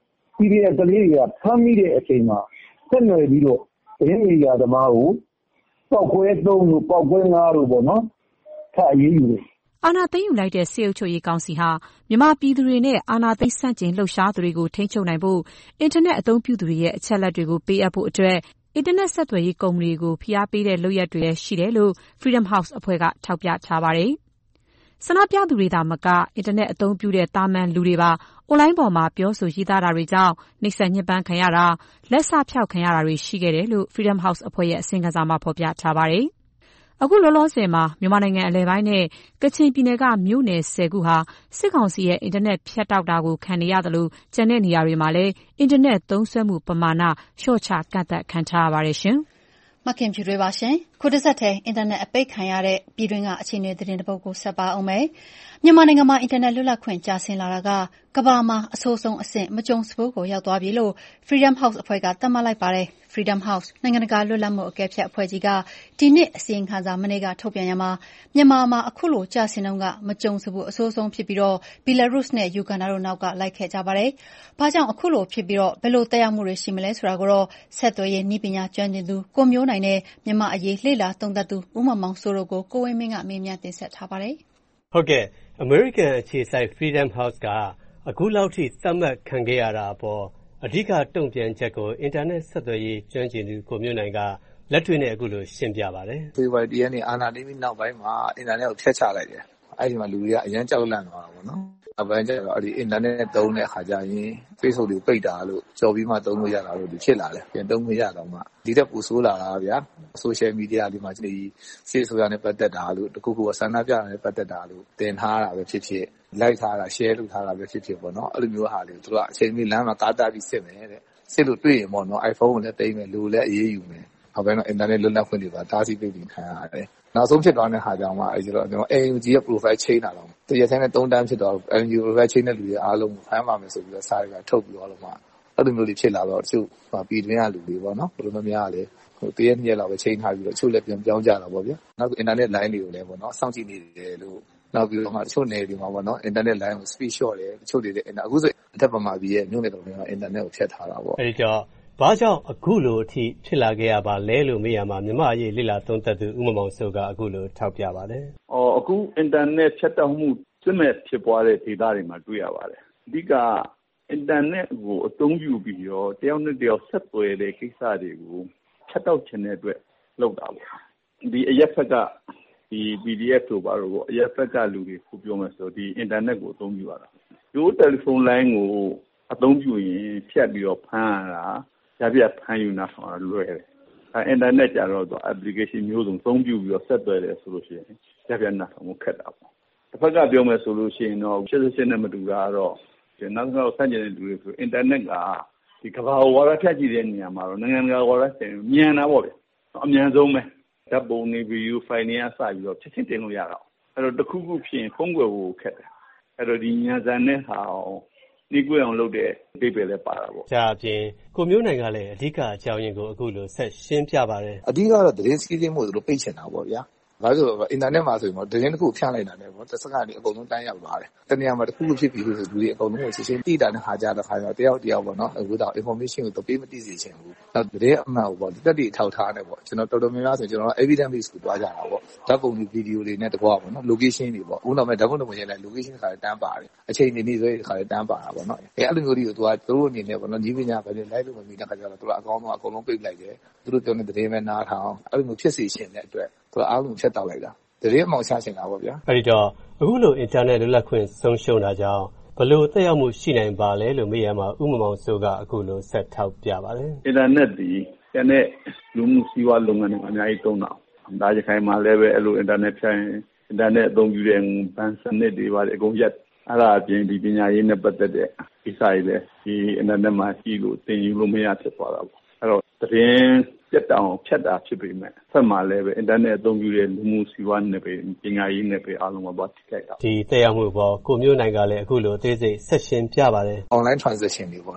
PDF ကလေးတွေကဖမ်းမိတဲ့အချိန်မှာဆက်နွယ်ပြီးတော့သတင်းမီဒီယာသမားကိုပောက်ကွဲ3လို့ပောက်ကွဲ5လို့ပေါ့နော်ထအရေးယူတယ်အာဏာသိမ်းယူလိုက်တဲ့စစ်အုပ်ချုပ်ရေးကောင်စီဟာမြန်မာပြည်သူတွေနဲ့အာဏာသိမ်းဆန့်ကျင်လှုပ်ရှားသူတွေကိုထိန်းချုပ်နိုင်ဖို့အင်တာနက်အသုံးပြုသူတွေရဲ့အချက်အလက်တွေကိုပေးအပ်ဖို့အတွက်အင်တာနက်ဆက်သွယ်ရေးကုမ္ပဏီတွေကိုဖိအားပေးတဲ့လုပ်ရပ်တွေလည်းရှိတယ်လို့ Freedom House အဖွဲ့ကထောက်ပြထားပါတယ်။ဆန္ဒပြသူတွေသာမကအင်တာနက်အသုံးပြုတဲ့သာမန်လူတွေပါအွန်လိုင်းပေါ်မှာပြောဆိုရေးသားတာတွေကြောင့်နှိပ်စက်ညှဉ်းပန်းခံရတာလက်စဖျောက်ခံရတာတွေရှိခဲ့တယ်လို့ Freedom House အဖွဲ့ရဲ့အစီရင်ခံစာမှာဖော်ပြထားပါတယ်။အခုလောလောဆယ်မှာမြန်မာနိုင်ငံအလယ်ပိုင်းနဲ့ကချင်ပြည်နယ်ကမြို့နယ်10ခုဟာစစ်ကောင်စီရဲ့အင်တာနက်ဖြတ်တောက်တာကိုခံနေရသလိုကျန်တဲ့နေရာတွေမှာလည်းအင်တာနက်သုံးစွဲမှုပမာဏလျှော့ချကန့်သတ်ခံထားရပါတယ်ရှင်။မခင်ဖြူတွေပါရှင်။ခုတစ်ဆက်ထဲအင်တာနက်အပိတ်ခံရတဲ့ပြည်တွင်းကအခြေအနေသတင်းတစ်ပုဒ်ကိုဆက်ပါအောင်မယ်။မြန်မာနိုင်ငံမှာအင်တာနက်လွတ်လပ်ခွင့်ကျဆင်းလာတာကကမ္ဘာမှာအဆိုးဆုံးအဆင့်မကြုံစဖူးကိုရောက်သွားပြီလို့ Freedom House အဖွဲ့ကသတ်မှတ်လိုက်ပါတယ်။ Freedom House နိုင်ငံတကာလွတ်လပ်မှုအကဲဖြတ်အဖွဲ့ကြီးကဒီနှစ်အစီရင်ခံစာမနေ့ကထုတ်ပြန်ရမှာမြန်မာမှာအခုလိုကျဆင်းနှုန်းကမကြုံစဖူးအဆိုးဆုံးဖြစ်ပြီးတော့ဘီလာရုစ်နဲ့ယူဂန်ဒါတို့နောက်ကလိုက်ခဲ့ကြပါတယ်။ဘာကြောင့်အခုလိုဖြစ်ပြီးတော့ဘယ်လိုသက်ရောက်မှုတွေရှိမလဲဆိုတာကိုတော့ဆက်သွယ်ရေးနည်းပညာကျွမ်းကျင်သူကိုမျိုးနိုင်နဲ့မြန်မာအရေးလေ့လာသုံးသပ်သူဦးမောင်စိုးတို့ကိုကိုဝင်းမင်းကမေးမြန်းတင်ဆက်ထားပါတယ်။ဟုတ်ကဲ့ American အခြေစိုက် Freedom House ကအခုလောက်ထိသတ်မှတ်ခံခဲ့ရတာပေါ့အဓိကတုံ့ပြန်ချက်ကိုအင်တာနက်ဆက်သွယ်ရေးကျွမ်းကျင်သူကိုမျိုးနိုင်ကလက်တွေ့နဲ့အခုလိုရှင်းပြပါတယ်။ဖေဖော်ဝါရီ ရက်နေ့အာဏာသိမ်းပြီးနောက်ပိုင်းမှာအင်တာနက်ကိုဖျက်ချလိုက်တယ်။အဲဒီမှာလူတွေကအရန်ကြောက်လန့်သွားတာပေါ့နော်။နောက်ပိုင်းကျတော့အင်တာနက်သုံးတဲ့အခါကျရင် Facebook တွေပိတ်တာလို့ကြော်ပြီးမှသုံးလို့ရတာလို့ဖြစ်လာတယ်။ပြန်သုံးလို့ရတော့မှဒီတက်ပိုဆိုးလာတာဗျာ။ Social Media တွေမှာဒီစစ်ဆိုရနဲ့ပတ်သက်တာလို့တခုခုဆန္ဒပြတာနဲ့ပတ်သက်တာလို့တင်ထားတာပဲဖြစ်ဖြစ်လိုက်ထားတာ share လုပ်ထားတာပဲဖြစ်ဖြစ်ပေါ့နော်။အဲ့လိုမျိုးဟာတွေသူကအချိန်မီလမ်းမှာကားတားပြီးစစ်မယ်တဲ့။စစ်လို့တွေ့ရင်ပေါ့နော် iPhone ကိုလည်းသိမ်းမယ်လူလည်းအေးအေးယူမယ်။နောက်ပိုင်းတော့အင်တာနက်လွတ်လပ်ခွင့်တွေပါတားဆီးပိတ်ပင်ခံရတယ်။နောက်ဆုံးဖြစ်သွားတဲ့ဟာကြောင့်မှကျွန်တော် AUG ရဲ့ profile chain တာတော့တရက်ချင်းနဲ့3တန်းဖြစ်သွားတော့ AUG profile chain တဲ့လူတွေအားလုံးဖမ်းပါမယ်ဆိုပြီးတော့စာတွေကထုတ်ပြီးတော့မှအဲ့လိုမျိုးတွေဖြစ်လာတော့တချို့ပြည်တွင်းကလူတွေပေါ့နော်ဘယ်လိုမှမရလေတရက်2ရက်လောက်ပဲချိန်ထားပြီးတော့တချို့လည်းပြန်ပြောင်းကြတာပေါ့ဗျာနောက်အင်တာနက် line တွေကိုလည်းပေါ့နော်စောင့်ကြည့်နေတယ်လို့နောက်ပြီးတော့မှတချို့နယ်တွေမှာပေါ့နော်အင်တာနက် line ကို speed short တယ်တချို့တွေအခုဆိုအထက်ပမာပြည်ရဲ့မြို့နယ်တော်တွေမှာအင်တာနက်ကိုဖျက်ထားတာပေါ့အဲ့ဒီတော့ဘာကြောင့်အခုလိုအထိဖြစ်လာခဲ့ရပါလဲလို့မေးရမှာမြန်မာအရေးလေ့လာသုံးသပ်သူဦးမောင်စိုးကအခုလိုထောက်ပြပါတယ်အခုအင်တာနက်ဖြတ်တောက်မှုစစ်မဲ့ဖြစ်ပွားတဲ့ဒေသတွေမှာတွေ့ရပါတယ်အဓိကအင်တာနက်ကိုအသုံးပြုပြီးတော့တယောက်နဲ့တယောက်ဆက်သွယ်တဲ့ကိစ္စတွေကိုဖြတ်တောက်ခြင်းတဲ့အတွက်လုပ်တာပေါ့ဒီအရက်ဖက်ကဒီ PDF တို့ပါတော့အရက်ဖက်ကလူတွေကိုပြောမယ်ဆိုဒီအင်တာနက်ကိုအသုံးပြုရတာရိုးတယ်လီဖုန်းလိုင်းကိုအသုံးပြုရင်ဖြတ်ပြီးတော့ဖမ်းရတာပြဖမ်းယူနာဆောင်လွယ်တယ်အင်တာနက်ကြတော့ application မျိုးစုံသုံးပြုပြီးတော့ဆက်သွယ်တယ်ဆိုလို့ရှိရင်ပြနာဆောင်ခက်တာပေါ့တစ်ဖက်ကပြောမယ်ဆိုလို့ရှိရင်တော့88နဲ့မတူတာတော့နောက်ဆုံးဆန့်ကျင်တဲ့လူတွေဆိုအင်တာနက်ကဒီကမ္ဘာဝါဒဖြတ်ကြည့်တဲ့နေရာမှာတော့နိုင်ငံတကာဝါဒဆင်မြန်တာပေါ့ဗျအမြန်ဆုံးပဲဓာတ်ပုံတွေဗီဒီယိုဖိုင်တွေအစပြီးတော့ချက်ချင်းတင်လို့ရတာအဲ့တော့တစ်ခုခုဖြစ်ရင်ဖုန်းကွယ်ဖို့ခက်တယ်အဲ့တော့ဒီညံစံတဲ့ဟာနှိကွေးအောင်လုပ်တဲ့အိပ်ပဲလည်းပါတာပေါ့ဒါအပြင်ကိုမျိုးနိုင်ကလည်းအဓိကအကြောင်းရင်းကိုအခုလိုဆက်ရှင်းပြပါတယ်အဓိကတော့သတင်းစီးဆင်းမှုတို့ပိတ်ချင်တာပေါ့ဗျာဘာလို့ဆိုတော့အင်တာနက်မှာဆိုရင်သတင်းတစ်ခုဖြန့်လိုက်တာနဲ့ပေါ့တစ်စက္ကန့်ဒီအကုန်လုံးတန်းရောက်သွားတယ်တနေရာမှာတစ်ခုခုဖြစ်ပြီးဆိုလူတွေအကုန်လုံးကိုစစ်စစ်တိတာနဲ့ခါကြတဲ့ခါကျတော့တယောက်ပေါ့နော်အခုတော့ information ကိုတော့ပေးမသိစေချင်ဘူးနောက်သတင်းအမှန်ကိုပေါ့တက်တိထောက်ထားနေပေါ့ကျွန်တော်တော်တော်များများဆိုကျွန်တော် evidence base ကိုတွားကြတာပေါ့ဓာတ်ပုံတွေဗီဒီယိုတွေနဲ့တကွာပေါ့နော် location တွေပေါ့ဦးနောက်မဲ့ဓာတ်ပုံတွေဝင်လိုက် location ခါတန်းပါတယ်အချိန်နေဆိုရင်ခါတန်းပါတာပေါ့နော်အဲ့လိုမျိုးတွေကိုသူတို့အနေနဲ့ပေါ့နော်ညီပညာပဲလိုက်လို့မမီတဲ့ခါကျတော့သူတို့အကောင်းဆုံးအကုန်လုံးပိတ်လိုက်တယ်သူတို့ပြောနေသတင်းပဲနားထောင်အဲ့လိုမျိုးဖြစ်စေချင်တဲ့အတွက်သူတို့အားလုံးဖြတ်တောက်လိုက်တာတရေမောင်ရှာရှင်တာပေါ့ဗျာအဲ့ဒီတော့အခုလိုအင်တာနက်လွတ်လပ်ခွင့်ဆုံးရှုံးတာကြောင့်ဘယ်လိုသက်ရောက်မှုရှိနိုင်ပါလဲလို့မေးရမှာဦးမောင်စိုးကအခုလိုဆက်ထောက်ပြပါတယ်အင်တာနက်ဒီကျန်တဲ့လူမှုစီးပွားလုပ်ငန်းတွေအများကြီးသုံးတာဒါကြခိုင်မှာလည်းပဲအဲ့လိုအင်တာနက်ဖြတ်ရင်အင်တာနက်အသုံးပြုတဲ့ဘဏ်စနစ်တွေပါတယ်အကုန်ရက်အဲ့ဒါအပြင်ဒီပညာရေးနဲ့ပတ်သက်တဲ့ကိစ္စတွေလည်းဒီအင်တာနက်မှာကြည့်လို့သင်ယူလို့မရဖြစ်သွားတာပေါ့အဲ့တော့သတင်းပြတ်တောင်ဖြတ်တာဖြစ်ပေမဲ့ဆက်မှာလည်းပဲအင်တာနက်အသုံးပြုတဲ့လူမှုစီးပွားနဲ့ပဲပညာရေးနဲ့ပဲအားလုံးမှာထိခိုက်တာဒီသက်ရောက်မှုပေါ်ကိုမျိုးနိုင်ကလည်းအခုလိုအသေးစိတ်ဆက်ရှင်းပြပါတယ် online transaction တွေပေါ့နော်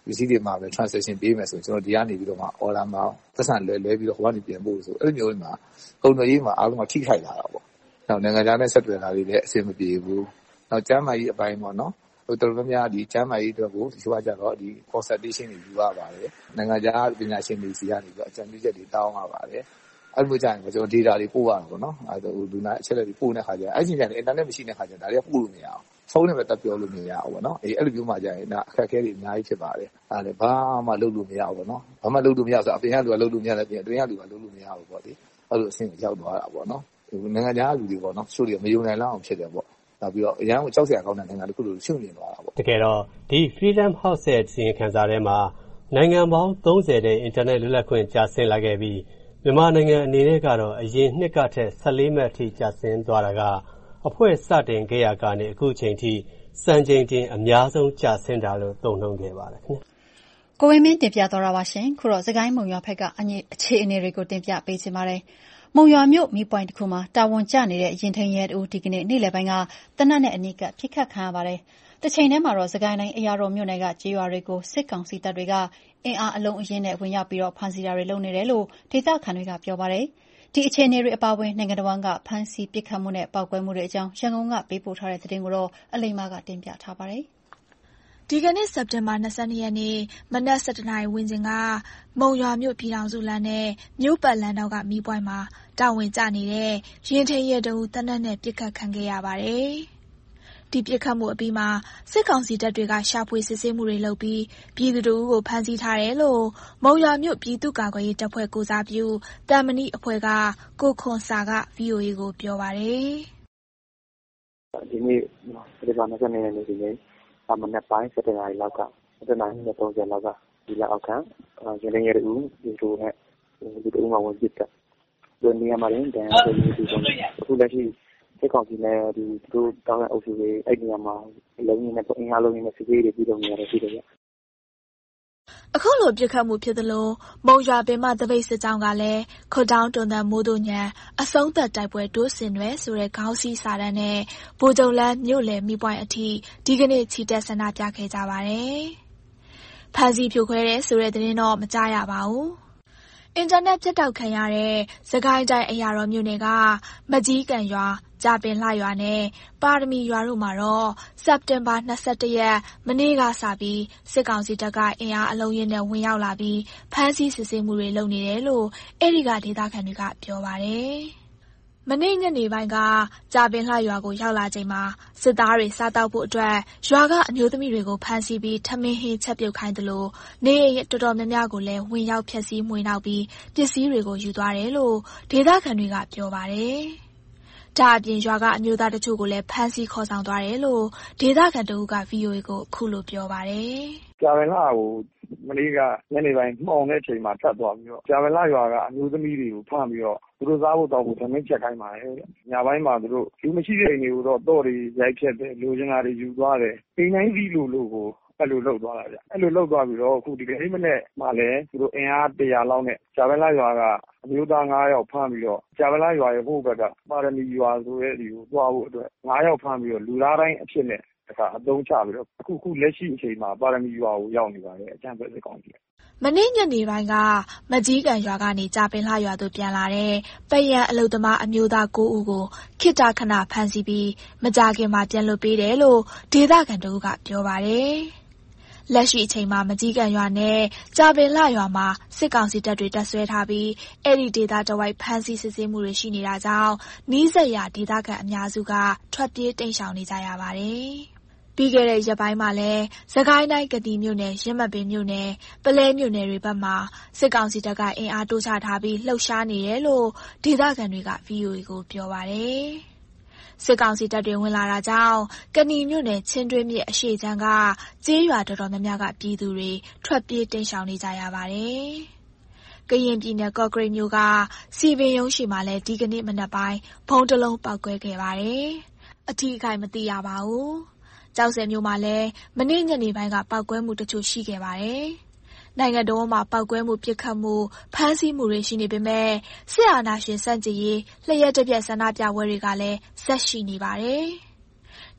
ပစ္စည်းတွေမှာပဲ transaction ပေးမယ်ဆိုရင်ကျွန်တော်ဒီကနေပြီးတော့မှ order မှာသက်ဆိုင်လွဲပြီးတော့ဟိုကနေပြန်ပို့ဆိုအဲ့လိုမျိုးတွေမှာကုန်သွယ်ရေးမှာအားလုံးကထိခိုက်လာတာပေါ့နောက်နိုင်ငံခြားနဲ့ဆက်သွယ်တာတွေလည်းအဆင်မပြေဘူးနောက်ကျန်းမာရေးအပိုင်းပေါ့နော်ဟိုတော်တော်များဒီကျန်းမာရေးအတွက်ကိုဒီလိုကကြတော့ဒီ consultation တွေယူရပါတယ်နိုင်ငံခြားပညာရှင်တွေစီကနေပြီးတော့အကြံပြုချက်တွေတောင်းရပါတယ်အဲ့လိုကြရင်ကျွန်တော် data တွေပို့ရတာပေါ့နော်အဲ့ဒါလူနာအချက်လက်တွေပို့တဲ့ခါကျရင်အဲ့ဒီကျရင် internet မရှိတဲ့ခါကျရင်ဒါတွေကပို့လို့မရအောင်ဖုန်းနဲ့ပဲတက်ပြောလို့မရအောင်ပေါ့နော်အဲ့လိုမျိုးမှကြရင်ဒါအခက်အခဲတွေအများကြီးဖြစ်ပါတယ်အဲ့ဒါဘာမှလုပ်လို့မရဘူးပေါ့နော်ဘာမှလုပ်လို့မရဆိုအပြင်ကလူကလုပ်လို့မရတယ်ပြင်အတွင်းကလူကလုပ်လို့မရဘူးပေါ့ဒီအဲ့လိုအဆင့်ရောက်သွားတာပေါ့နော်နိုင်ငံခြားလူတွေပေါ့နော်ချို့တွေမယုံနိုင်လောက်အောင်ဖြစ်တယ်ပေါ့နောက်ပြီးတော့အရန်ကိုကြောက်စရာကောင်းတဲ့နိုင်ငံတစ်ခုလိုရှုံမြင်သွားတာပေါ့တကယ်တော့ဒီ Freedom House ရဲ့စီရင်ခံစာထဲမှာနိုင်ငံပေါင်း30တဲ့ internet လွတ်လပ်ခွင့်ကြာဆင်းလာခဲ့ပြီးမြန်မာနိုင်ငံအနေနဲ့ကတော့အရင်နှစ်ကထက်14မှတ်အထိကြာဆင်းသွားတာကအဖွဲ့စတင်ခဲ့ရကနေအခုချိန်ထိစံချိန်တင်အများဆုံးကြာဆင်းတာလို့သုံးနှုန်းခဲ့ပါတယ်ခင်ဗျ။ကိုဝင်းမင်းတင်ပြသွားတာပါရှင်။ခုတော့စကိုင်းမုံရွာဘက်ကအခြေအနေတွေကိုတင်ပြပေးချင်ပါတယ်။မုံရွာမြို့မီးပွိုင့်တစ်ခုမှာတာဝန်ကျနေတဲ့ရင်ထိန်ရဲတူဒီကနေ့နေ့လယ်ပိုင်းကတနတ်နဲ့အနီးကပ်ဖိခတ်ခံရပါတယ်။တစ်ချိန်တည်းမှာတော့စကိုင်းတိုင်းအရာတော်မြို့နယ်ကကြေးရွာတွေကိုစစ်ကောင်စီတပ်တွေကအင်အားအလုံးအရင်းနဲ့ဝင်ရောက်ပြီးတော့ဖမ်းဆီးတာတွေလုပ်နေတယ်လို့ဒေသခံတွေကပြောပါတယ်။ဒီအခြေအနေတွေအပါအဝင်နိုင်ငံတော်ကဖမ်းဆီးပစ်ခတ်မှုနဲ့ပောက်ကွဲမှုတွေအကြောင်းရန်ကုန်ကပေးပို့ထားတဲ့သတင်းကိုတော့အလိမ္မာကတင်ပြထားပါတယ်။ဒီကနေ့စက်တင်ဘာ22ရက်နေ့မနက်7:00နာရီဝန်းကျင်ကမုံရွာမြို့ပြည်ထောင်စုလမ်းနဲ့မြို့ပတ်လမ်းတောက်ကမီးပွိုင့်မှာတာဝန်ကျနေတဲ့ရင်ထိန်ရဲတူတနက်နဲ့ပစ်ခတ်ခံခဲ့ရပါတယ်။ဒီပစ်ခတ်မှုအပြီးမှာစစ်ကောင်စီတပ်တွေကရှာဖွေစစ်ဆေးမှုတွေလုပ်ပြီးပြည်သူတို့ကိုဖမ်းဆီးထားတယ်လို့မုံရွာမြို့ပြည်သူ့ကာကွယ်ရေးတပ်ဖွဲ့ကိုစားပြုတမ်မဏိအဖွဲ့ကကိုခွန်စာက VOA ကိုပြောပါတယ်။ဒီနေ့ဒီမှာ22ရက်နေ့ဒီနေ့မနက်ပိုင်း7:00နာရီလောက်က7:30လောက်ကဒီလက်အောက်ခံရင်းရဲတူဒီတို့နဲ့ဒီတို့မှဝင်ပစ်တယ်။ဒီနေရာမှာလည်းတန်ဖိုးကြီးဒီအခုလက်ရှိစစ်ကောင်စီနဲ့ဒီတို့တောင်းတဲ့အုပ်စုတွေအဲ့ဒီနေရာမှာလုံးရင်းနဲ့အင်အားလုံးရင်းနဲ့စစ်ရေးတွေပြုလုပ်နေရတယ်ရှိတယ်ဗျ။အခုလိုပြစ်ခတ်မှုဖြစ်သလိုမုံရွာပင်မတပိတ်စစ်ကြောင်းကလည်းခွတ်တောင်းတွန်တန်မိုးတို့ညံအဆုံးသက်တိုက်ပွဲတိုးစင်ရွယ်ဆိုတဲ့ခေါင်းစည်းစာတမ်းနဲ့ဗိုလ်ချုပ်လန်းမြို့လယ်မိပွိုင်းအထိဒီကနေ့ချီတက်ဆန္ဒပြခဲ့ကြပါတယ်။ဖမ်းဆီးဖြိုခွဲတဲ့ဆိုတဲ့သတင်းတော့မကြားရပါဘူး။အင်တာနက်ဖြတ်တောက်ခံရတဲ့စကိုင်းတိုင်းအရာတော်မြို့နယ်ကမကြီးကန်ရွာကြာပင်လှရွာနဲ့ပါရမီရွာတို့မှာတော့စက်တင်ဘာ21ရက်မနေ့ကစပြီးစစ်ကောင်စီတပ်ကအင်အားအလုံးရင်းနဲ့ဝင်ရောက်လာပြီးဖမ်းဆီးစစ်ဆေးမှုတွေလုပ်နေတယ်လို့အဲ့ဒီကဒေသခံတွေကပြောပါတယ်။မနေ့ညနေပိုင်းကကြာပင်လှရွာကိုရောက်လာချိန်မှာစစ်သားတွေစားတောက်ဖို့အတွက်ရွာကအမျိုးသမီးတွေကိုဖမ်းဆီးပြီးထမင်းဟင်းချက်ပြုတ်ခိုင်းတယ်လို့နေအိမ်တော်တော်များများကိုလည်းဝင်ရောက်ဖျက်ဆီးမှွေနှောက်ပြီးပစ္စည်းတွေကိုယူသွားတယ်လို့ဒေသခံတွေကပြောပါတယ်။ဒါအပြင်ရွာကအမျိုးသားတချို့ကိုလည်းဖမ်းဆီးခေါ်ဆောင်သွားတယ်လို့ဒေသခံတဦးက VOA ကိုအခုလိုပြောပါတယ်။ကြာပင်လှကိုမနေ့ကညနေပိုင်းမှောင်တဲ့အချိန်မှာထပ်သွားပြီးတော့ကြာပင်လှရွာကအမျိုးသမီးတွေကိုဖမ်းပြီးတော့သူတို့စားဖို့တောက်ဖို့ဓမင်းချက်ခိုင်းပါတယ်။ညပိုင်းမှာသူတို့လူမရှိတဲ့အိမ်တွေကိုတော့တွေရိုက်ဖြတ်တယ်လိုချင်တာတွေယူသွားတယ်။အိမ်တိုင်းစီလို့ကိုအဲ့လိုလှုပ်သွားတာဗျ။အဲ့လိုလှုပ်သွားပြီးတော့အခုဒီကနေ့မနေ့မှလည်းသူတို့အင်အား100လောက်နဲ့ကြာပင်လှရွာကအမျိုးသား9ယောက်ဖမ်းပြီးတော့ကြာပင်လှရွာရဲ့ဟိုဘက်ကပါရမီရွာဆိုတဲ့ဒီကိုသွားဖို့အတွက်9ယောက်ဖမ်းပြီးတော့လူသားတိုင်းအဖြစ်နဲ့အသုံးချပြီးတော့အခုလက်ရှိအချိန်မှာပါရမီရွာကိုရောက်နေပါတယ်အကြမ်းဖက်စစ်ကောင်စီမနေ့ညနေပိုင်းကမကြီးကန်ရွာကနေကြာပင်လှရွာသို့ပြန်လာတဲ့ပယံအလုသမားအမျိုးသား9ဦးကိုခေတ္တခဏဖမ်းဆီးပြီးမကြခင်မှာပြန်လွှတ်ပေးတယ်လို့ဒေသခံတို့ကပြောပါတယ်။လက်ရှိအချိန်မှာမကြီးကန်ရွာနဲ့ကြာပင်လှရွာမှာစစ်ကောင်စီတပ်တွေတပ်ဆွဲထားပြီးအဲ့ဒီဒေသတဝိုက်ဖမ်းဆီးစစ်ဆေးမှုတွေရှိနေတာကြောင့်နီးစပ်ရာဒေသခံအများစုကထွက်ပြေးတိမ်းရှောင်နေကြရပါတယ်။ပြီးခဲ့တဲ့ရက်ပိုင်းမှာလည်းစကိုင်းတိုင်းကတိမြို့နယ်ရင်းမပင်မြို့နယ်ပလဲမြို့နယ်တွေဘက်မှာစစ်ကောင်စီတပ်ကအင်အားတိုးချထားပြီးလှုပ်ရှားနေတယ်လို့ဒေသခံတွေက VOA ကိုပြောပါတယ်။စစ်ကောင်စီတပ်တွေဝင်လာတာကြောင့်ကဏီမြို့နယ်ချင်းတွင်းမြစ်အရှေ့ခြမ်းကကျေးရွာတော်တော်များများကပြည်သူတွေထွက်ပြေးတိမ်းရှောင်နေကြရပါတယ်။ကရင်ပြည်နယ်ကော့ကရိတ်မြို့ကစီပင်ရုံးရှိမှာလည်းဒီကနေ့မနက်ပိုင်းဘုံတလုံးပောက်ကွဲခဲ့ပါတယ်။အထီးအခိုက်မသိရပါဘူး။ကျောက်ဆည်မြို့မှာလည်းမနေ့ညနေပိုင်းကပောက်ကွဲမှုတချို့ရှိခဲ့ပါတယ်။နိုင်ငံတော်မှာပောက်ကွဲမှုပစ်ခတ်မှုဖမ်းဆီးမှုတွေရှိနေပေမဲ့စစ်အာဏာရှင်စန့်ကျင်ရေးလျှက်တပြက်ဆန္ဒပြပွဲတွေကလည်းဆက်ရှိနေပါတယ်။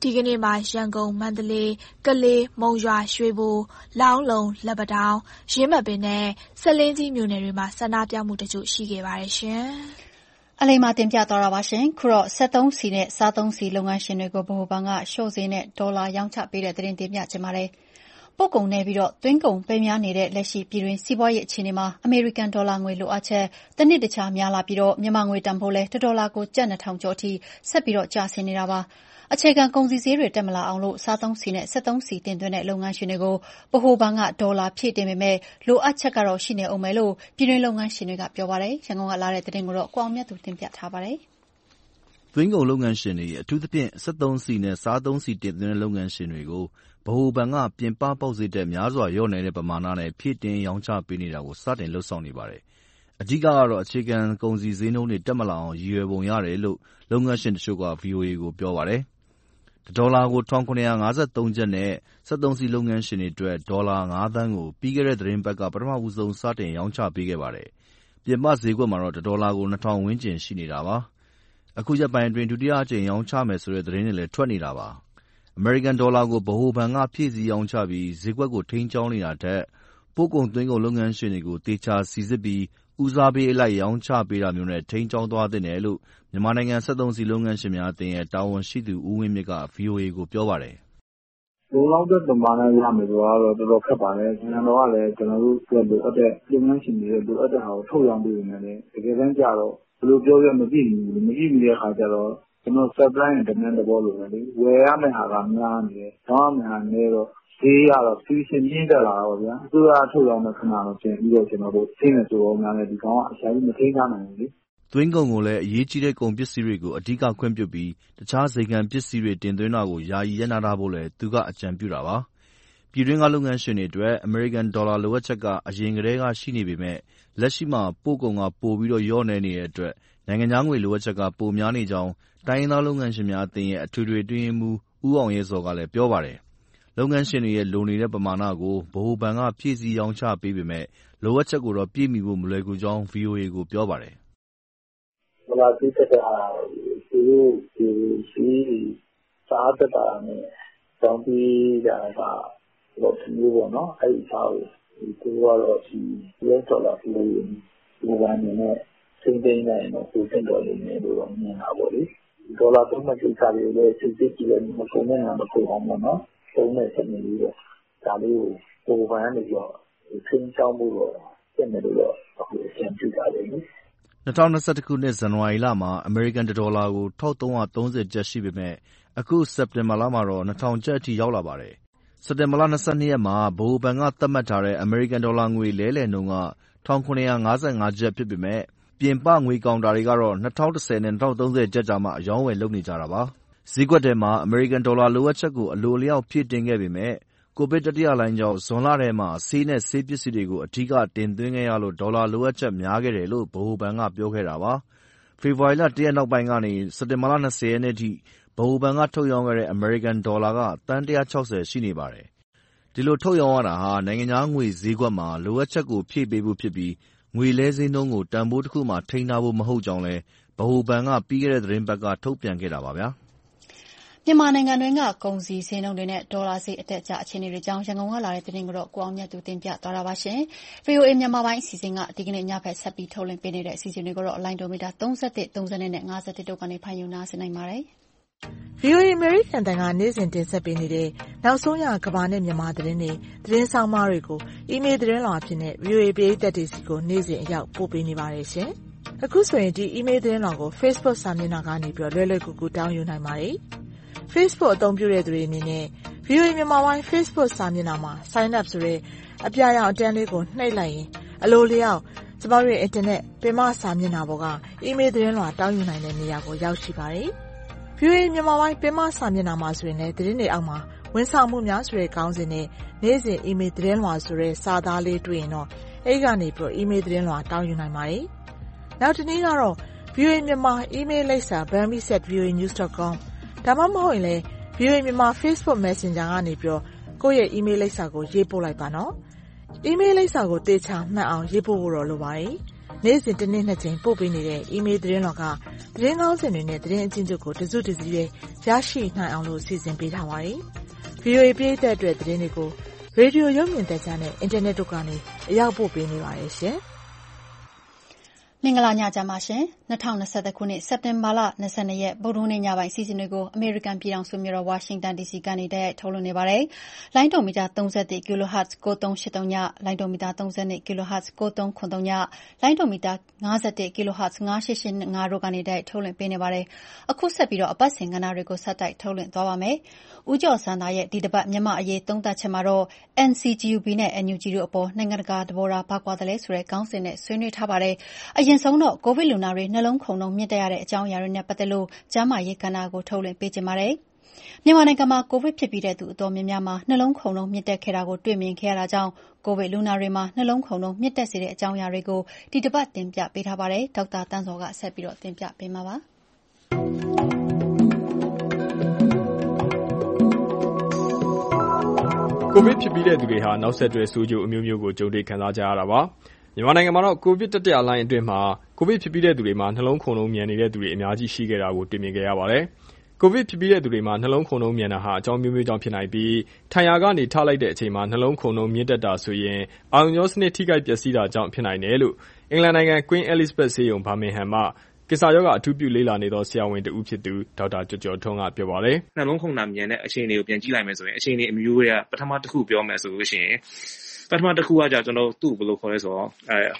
ဒီကနေ့မှာရန်ကုန်၊မန္တလေး၊ကလေး၊မုံရွာ၊ရွှေဘို၊လောင်းလုံ၊လက်ပံတောင်း၊ယင်းမာပင်နဲ့ဆားလင်းကြီးမြို့နယ်တွေမှာဆန္ဒပြမှုတချို့ရှိခဲ့ပါတယ်ရှင်။အလိမ္မာတင်ပြသွားတာပါရှင်။ခုတော့စက်သုံးဆီနဲ့စားသုံးဆီလုပ်ငန်းရှင်တွေကိုဗဟိုဘဏ်ကလျှော့ဈေးနဲ့ဒေါ်လာရောင်းချပေးတဲ့သတင်းတင်ပြချင်ပါတယ်။ပို့ကုန်နည်းပြီးသွင်းကုန်ပဲများနေတဲ့လက်ရှိပြည်တွင်းစီးပွားရေးအခြေအနေမှာအမေရိကန်ဒေါ်လာငွေလိုအပ်ချက်တနှစ်တခြားများလာပြီးမြန်မာငွေတန်ဖိုးလည်းတစ်ဒေါ်လာကိုကျပ်2,000ကျော်အထိဆက်ပြီးကျဆင်းနေတာပါ။အခြေခံကုန်စည်ဈေးတွေတက်မလာအောင်စားသုံးဆီနဲ့စက်သုံးဆီတင်သွင်းတဲ့လုပ်ငန်းရှင်တွေကိုဗဟိုဘဏ်ကဒေါ်လာဖြည့်တင်ပေမဲ့လိုအပ်ချက်ကတော့ရှိနေဦးမယ်လို့ပြည်တွင်းလုပ်ငန်းရှင်တွေကပြောပါတယ်။ရန်ကုန်ကလာတဲ့သတင်းကိုကိုအောင်မြတ်သူတင်ပြထားပါတယ်။သွင်းကုန်လုပ်ငန်းရှင်တွေအထူးသဖြင့်စက်သုံးဆီနဲ့စားသုံးဆီတင်သွင်းတဲ့လုပ်ငန်းရှင်တွေကိုဗဟိုဘဏ်ကပြင်ပပေါက်ဈေးထက်များစွာလျော့နေတဲ့ပမာဏနဲ့ဖြည့်တင်းရောင်းချပေးနေတာကိုစတင်လုပ်ဆောင်နေပါတယ်။အဓိကတော့အခြေခံကုန်စည်ဈေးနှုန်းတွေတက်မလာအောင်ရည်ရွယ်ပုံရတယ်လို့လုပ်ငန်းရှင်တချို့က VOA ကိုပြောပါတယ်။တစ်ဒေါ်လာကို1,753 ကျပ်နဲ့စက်သုံးဆီလုပ်ငန်းရှင်တွေအတွက်ဒေါ်လာ5 သန်းကိုပြီးခဲ့တဲ့သီတင်းပတ်ကပထမဦးဆုံးစတင်ရောင်းချပေးခဲ့ပါတယ်။ပြင်ပဈေးကွက်မှာတော့တစ်ဒေါ်လာကို2,000 ဝန်းကျင်ရှိနေတာပါ။အခုရက်ပိုင်းအတွင်းဒုတိယအကြိမ်ရောင်းချမယ်ဆိုတဲ့သတင်းတွေလည်းထွက်နေတာပါ။အမေရိကန်ဒေါ်လာကိုဗဟိုဘဏ်ကဖြည့်ဆည်းရောင်းချပြီးဈေးကွက်ကိုထိန်းကျောင်းနေတာထက်ပို့ကုန်သွင်းကုန်လုပ်ငန်းရှင်တွေကိုသေချာစိစစ်ပြီးဦးစားပေးအလိုက်ရောင်းချပေးတာမျိုးနဲ့ထိန်းကျောင်းသွားသင့်တယ်လို့မြန်မာနိုင်ငံစက်သုံးဆီလုပ်ငန်းရှင်များအသင်းရဲ့တာဝန်ရှိသူဦးဝင်းမြင့်က VOA ကိုပြောပါတယ်။လုံလောက်တဲ့ပမာဏရမယ်ဆိုတာကတော့တော်တော်ခက်ပါတယ်။နိုင်ငံတော်ကလည်းကျနော်တို့အတွက်လိုအပ်တဲ့လုပ်ငန်းရှင်တွေရဲ့လိုအပ်တဲ့ဟာကိုထုတ်ရောင်းပေးပေမယ့်လည်းတကယ်တမ်းကျတော့ဘယ်လိုပြောပြမပြည့်မီဘူး။မပြည့်မီတဲ့အခါကျတော့ကျွန်တော် supply and demand သဘောလိုပဲလေ။ဝယ်ရမယ့်ဟာကများနေတယ်။ရောင်းရမယ့်ဟာနည်းတော့ဈေးကတော့ဖြည်းဖြည်းမြင့်တက်လာတာပေါ့ဗျာ။အစိုးရကထုတ်ရောင်းတဲ့ခဏတော့ပြန်ပြီးတော့ကျွန်တော်တို့ထိန်းမယ်ဆိုတော့များလည်းဒီကောင်ကအရှာကြီးမထိန်းထားနိုင်ဘူးလေ။သွင်းကုန်ကိုလည်းအရေးကြီးတဲ့ကုန်ပစ္စည်းတွေကိုအဓိကခွင့်ပြုပြီးတခြားဈေးကမ်းပစ္စည်းတွေတင်သွင်းတာကိုယာယီရပ်နားထားဖို့လည်းသူကအကြံပြုတာပါ။ပြည်တွင်းကလုပ်ငန်းရှင်တွေအတွက်အမေရိကန်ဒေါ်လာလိုအပ်ချက်ကအရင်ကတည်းကရှိနေပေမဲ့လက်ရှိမှာပို့ကုန်ကပိုပြီးလျော့နည်းနေတဲ့အတွက်နိုင်ငံခြားငွေလိုအပ်ချက်ကပိုများနေကြောင်းတိုင်းရင်းသားလုပ်ငန်းရှင်များအသင်းရဲ့အထွေထွေအတွင်းရေးမှူးဦးအောင်ရဲဇော်ကလည်းပြောပါတယ်။လုပ်ငန်းရှင်တွေရဲ့လိုနေတဲ့ပမာဏကိုဗဟိုဘဏ်ကဖြည့်ဆည်းရောင်းချပေးပေမဲ့လိုအပ်ချက်ကိုတော့ပြည့်မီဖို့မလွယ်ကူကြောင်း VOA ကိုပြောပါတယ်။ဒေါ်လာဈေးတက်တာသူတို့ဒီစားတက်တာနဲ့တောင်းပြီးကြတာတော့ဒီလိုပေါ့နော်အဲ့ဒီစားကိုသူကတော့ဒီUSဒေါ်လာပြည်ဒီဘဏ်နဲ့စိမ့်သိမ်းနိုင်တော့ကိုတက်တော်နေတယ်လို့မြင်တာပေါ့လေဒေါ်လာသုံးမဲ့ကိစ္စတွေလည်းစစ်စစ်ကြည့်လို့မကုန်နဲ့မကုန်အောင်ပေါ့နော်သုံးမဲ့စနစ်လေးတော့ဒါလေးကိုဘဏ်ကနေပြီးတော့စိမ့်ချောင်းမှုတော့ပြင်နေလို့အခုအဆင်ပြေတာလေ 2021ခုနှစ်ဇန်နဝါရီလမှာအမေရိကန်ဒေါ်လာကို1,330ကျပ်ရှိပေမဲ့အခုစက်တင်ဘာလမှာတော့2,000ကျပ်အထိရောက်လာပါတယ်။စက်တင်ဘာလ22ရက်မှာဗဟိုဘဏ်ကသတ်မှတ်ထားတဲ့အမေရိကန်ဒေါ်လာငွေလဲလှယ်နှုန်းက1,755ကျပ်ဖြစ်ပေမဲ့ပြင်ပငွေကောင်တာတွေကတော့2010နဲ့2030ကျပ်ကြားမှာအရောင်းအဝယ်လုပ်နေကြတာပါ။ဈေးကွက်ထဲမှာအမေရိကန်ဒေါ်လာလိုအပ်ချက်ကိုအလိုအလျောက်ဖြည့်တင်းခဲ့ပေမဲ့ကိုဗစ်တတိယလှိုင်းကြောင့်ဇွန်လထဲမှာဆေးနဲ့ဆေးပစ္စည်းတွေကိုအဓိကတင်သွင်းခဲ့ရလို့ဒေါ်လာလိုအပ်ချက်များခဲ့တယ်လို့ဗဟိုဘဏ်ကပြောခဲ့တာပါ။ဖေဖော်ဝါရီလ1ရက်နောက်ပိုင်းကနေစက်တင်ဘာလ20ရက်နေ့ထိဗဟိုဘဏ်ကထုတ်ရောင်းခဲ့တဲ့အမေရိကန်ဒေါ်လာကသန်း160ရှိနေပါတယ်။ဒီလိုထုတ်ရောင်းရတာဟာနိုင်ငံခြားငွေဈေးကွက်မှာလိုအပ်ချက်ကိုဖြည့်ပေးဖို့ဖြစ်ပြီးငွေလဲဈေးနှုန်းကိုတန်ဖိုးတစ်ခုမှာထိန်းထားဖို့မဟုတ်ကြောင်းလည်းဗဟိုဘဏ်ကပြီးခဲ့တဲ့သီတင်းပတ်ကထုတ်ပြန်ခဲ့တာပါဗျာ။မြန်မာနိုင်ငံတွင်းကကုန်စည်ဈေးနှုန်းတွေနဲ့ဒေါ်လာဈေးအတက်အကျအခြေအနေတွေကြောင့်ရန်ကုန်ကလာတဲ့သတင်းကိုကိုအောင်မြတ်သူတင်ပြသွားတာပါရှင်။ VOA မြန်မာပိုင်းအစီအစဉ်ကဒီကနေ့ညဘက်ဆက်ပြီးထုတ်လွှင့်ပေးနေတဲ့အစီအစဉ်တွေကိုလိုင်းဒိုမီတာ31 30နဲ့51တို့ကနေဖန်ယူနာဆင်နိုင်ပါတယ်။ VOA အမေရိကန်တန်ကနေ့စဉ်တင်ဆက်ပေးနေတဲ့နောက်ဆုံးရကမ္ဘာနဲ့မြန်မာသတင်းတွေသတင်းဆောင်မတွေကိုအီးမေးလ်သတင်းလွှာအဖြစ်နဲ့ VOA ပရိသတ်တွေစီကိုနေ့စဉ်အရောက်ပို့ပေးနေပါတယ်ရှင်။အခုဆိုရင်ဒီအီးမေးလ်သတင်းလွှာကို Facebook စာမျက်နှာကနေပြီးလွယ်လွယ်ကူကူတောင်းယူနိုင်ပါတယ်။ Facebook အသုံးပြုတဲ့သူတွေအနေနဲ့ VOA မြန်မာပိုင်း Facebook စာမျက်နှာမှာ Sign up ဆိုတဲ့အပြရောင်အတန်းလေးကိုနှိပ်လိုက်ရင်အလိုလျောက်ကျမတို့ရဲ့ Internet ပင်မစာမျက်နှာပေါ်ကအီးမေးလ်သတင်းလွှာတောင်းယူနိုင်တဲ့နေရာကိုရောက်ရှိပါတယ်။ VOA မြန်မာပိုင်းပင်မစာမျက်နှာမှာဆိုရင်လည်းသတင်းတွေအောက်မှာဝန်ဆောင်မှုများဆိုတဲ့ခေါင်းစဉ်နဲ့နေ့စဉ်အီးမေးလ်သတင်းလွှာဆိုတဲ့စာသားလေးတွေ့ရင်တော့အဲဒီကနေပြီးအီးမေးလ်သတင်းလွှာတောင်းယူနိုင်ပါတယ်။နောက်တစ်နည်းကတော့ VOA မြန်မာအီးမေးလ်လိပ်စာ bambi@voanews.com ဒါမှမဟုတ်ရင်လည်း VOA မြန်မာ Facebook Messenger ကနေပြီးကိုယ့်ရဲ့အီးမေးလ်လိပ်စာကိုရေးပို့လိုက်ပါနော်။အီးမေးလ်လိပ်စာကိုသေချာမှတ်အောင်ရေးပို့ဖို့တော့လိုပါတယ်။နေ့စဉ်တစ်နေ့နှစ်ကြိမ်ပို့ပေးနေတဲ့ email သတင်းတော်ကသတင်းကောင်းစင်တွေနဲ့သတင်းအကျဉ်းချုပ်ကိုတစုတစည်းပဲရရှိနိုင်အောင်လို့စီစဉ်ပေးထားပါတယ်။ VOA ပရိသတ်အတွက်သတင်းတွေကိုရေဒီယိုရုပ်မြင်သံကြားနဲ့အင်တာနက်တို့ကနေအရောက်ပို့ပေးနေပါတယ်ရှင်။မင်္ဂလာညချမ်းပါရှင်2021ခုနှစ်စက်တင်ဘာလ22ရက်ဗုဒ္ဓဟူးနေ့ညပိုင်းစီစဉ်တွေကိုအမေရိကန်ပြည်ထောင်စုမြို့တော်ဝါရှင်တန် DC ကနေထုတ်လွှင့်နေပါတယ်။လိုင်းဒိုမီတာ31 kHz 9383ည၊လိုင်းဒိုမီတာ32 kHz 9393ည၊လိုင်းဒိုမီတာ51 kHz 9885တို့ကနေထုတ်လွှင့်ပေးနေပါတယ်။အခုဆက်ပြီးအပတ်စဉ်ကဏ္ဍတွေကိုဆက်တိုက်ထုတ်လွှင့်သွားပါမယ်။ဦးကျော်စံသားရဲ့ဒီတစ်ပတ်မြန်မာအရေးသုံးသပ်ချက်မှာတော့ NCGUB နဲ့ NUG တို့အပေါ်နိုင်ငံတကာသဘောထားဘာကွာသလဲဆိုတဲ့ခေါင်းစဉ်နဲ့ဆွေးနွေးထားပါတယ်။အရင်ဆုံးတော့ကိုဗစ်လူနာတွေနှလုံးခုန်နှုန်းမြင့်တက်ရတဲ့အကြောင်းအရာတွေနဲ့ပတ်သက်လို့ကျန်းမာရေးကဏ္ဍကိုထုတ်လွှင့်ပေးခြင်းပါတယ်။မြန်မာနိုင်ငံမှာကိုဗစ်ဖြစ်ပြီးတဲ့သူအတော်များများမှာနှလုံးခုန်နှုန်းမြင့်တက်ခဲ့တာကိုတွေ့မြင်ခဲ့ရတာကြောင့်ကိုဗစ်လူနာတွေမှာနှလုံးခုန်နှုန်းမြင့်တက်စေတဲ့အကြောင်းအရာတွေကိုဒီတစ်ပတ်တင်ပြပေးထားပါတယ်။ဒေါက်တာတန်းစောကဆက်ပြီးတင်ပြပေးမှာပါ။ကိုဗစ်ဖြစ်ပြီးတဲ့သူတွေဟာနောက်ဆက်တွဲဆိုးကျိုးအမျိုးမျိုးကိုကြုံတွေ့ခံစားကြရတာပါ။မြန်မာနိုင်ငံမှာတော့ကိုဗစ်တတိယလှိုင်းအတွင်းမှာကိုဗစ်ဖြစ်ပြီးတဲ့သူတွေမှာနှလုံးခုန်နှုန်းမြန်နေတဲ့သူတွေအများကြီးရှိခဲ့တာကိုတွေ့မြင်ခဲ့ရပါတယ်။ကိုဗစ်ဖြစ်ပြီးတဲ့သူတွေမှာနှလုံးခုန်နှုန်းမြန်တာဟာအကြောင်းမျိုးမျိုးကြောင့်ဖြစ်နိုင်ပြီးထိုင်ရာကနေထားလိုက်တဲ့အချိန်မှာနှလုံးခုန်နှုန်းမြင့်တက်တာဆိုရင်အာရုံကြောစနစ်ထိခိုက်ပျက်စီးတာကြောင့်ဖြစ်နိုင်တယ်လို့အင်္ဂလန်နိုင်ငံ Queen Elizabeth ဆေးရုံဘာမင်ဟမ်မှကိစ္စရောဂါအထူးပြုလေ့လာနေသောဆရာဝန်တဦးဖြစ်သူဒေါက်တာကျော်ကျော်ထွန်းကပြောပါတယ်။နှလုံးခုန်တာမြန်တဲ့အခြေအနေကိုပြန်ကြည့်လိုက်မယ်ဆိုရင်အခြေအနေအမျိုးတွေကပထမတစ်ခုပြောမယ်ဆိုလို့ရှိရင်ပထမတစ်ခုကကျွန်တော်သူ့ဘယ်လိုခေါ်လဲဆိုတော့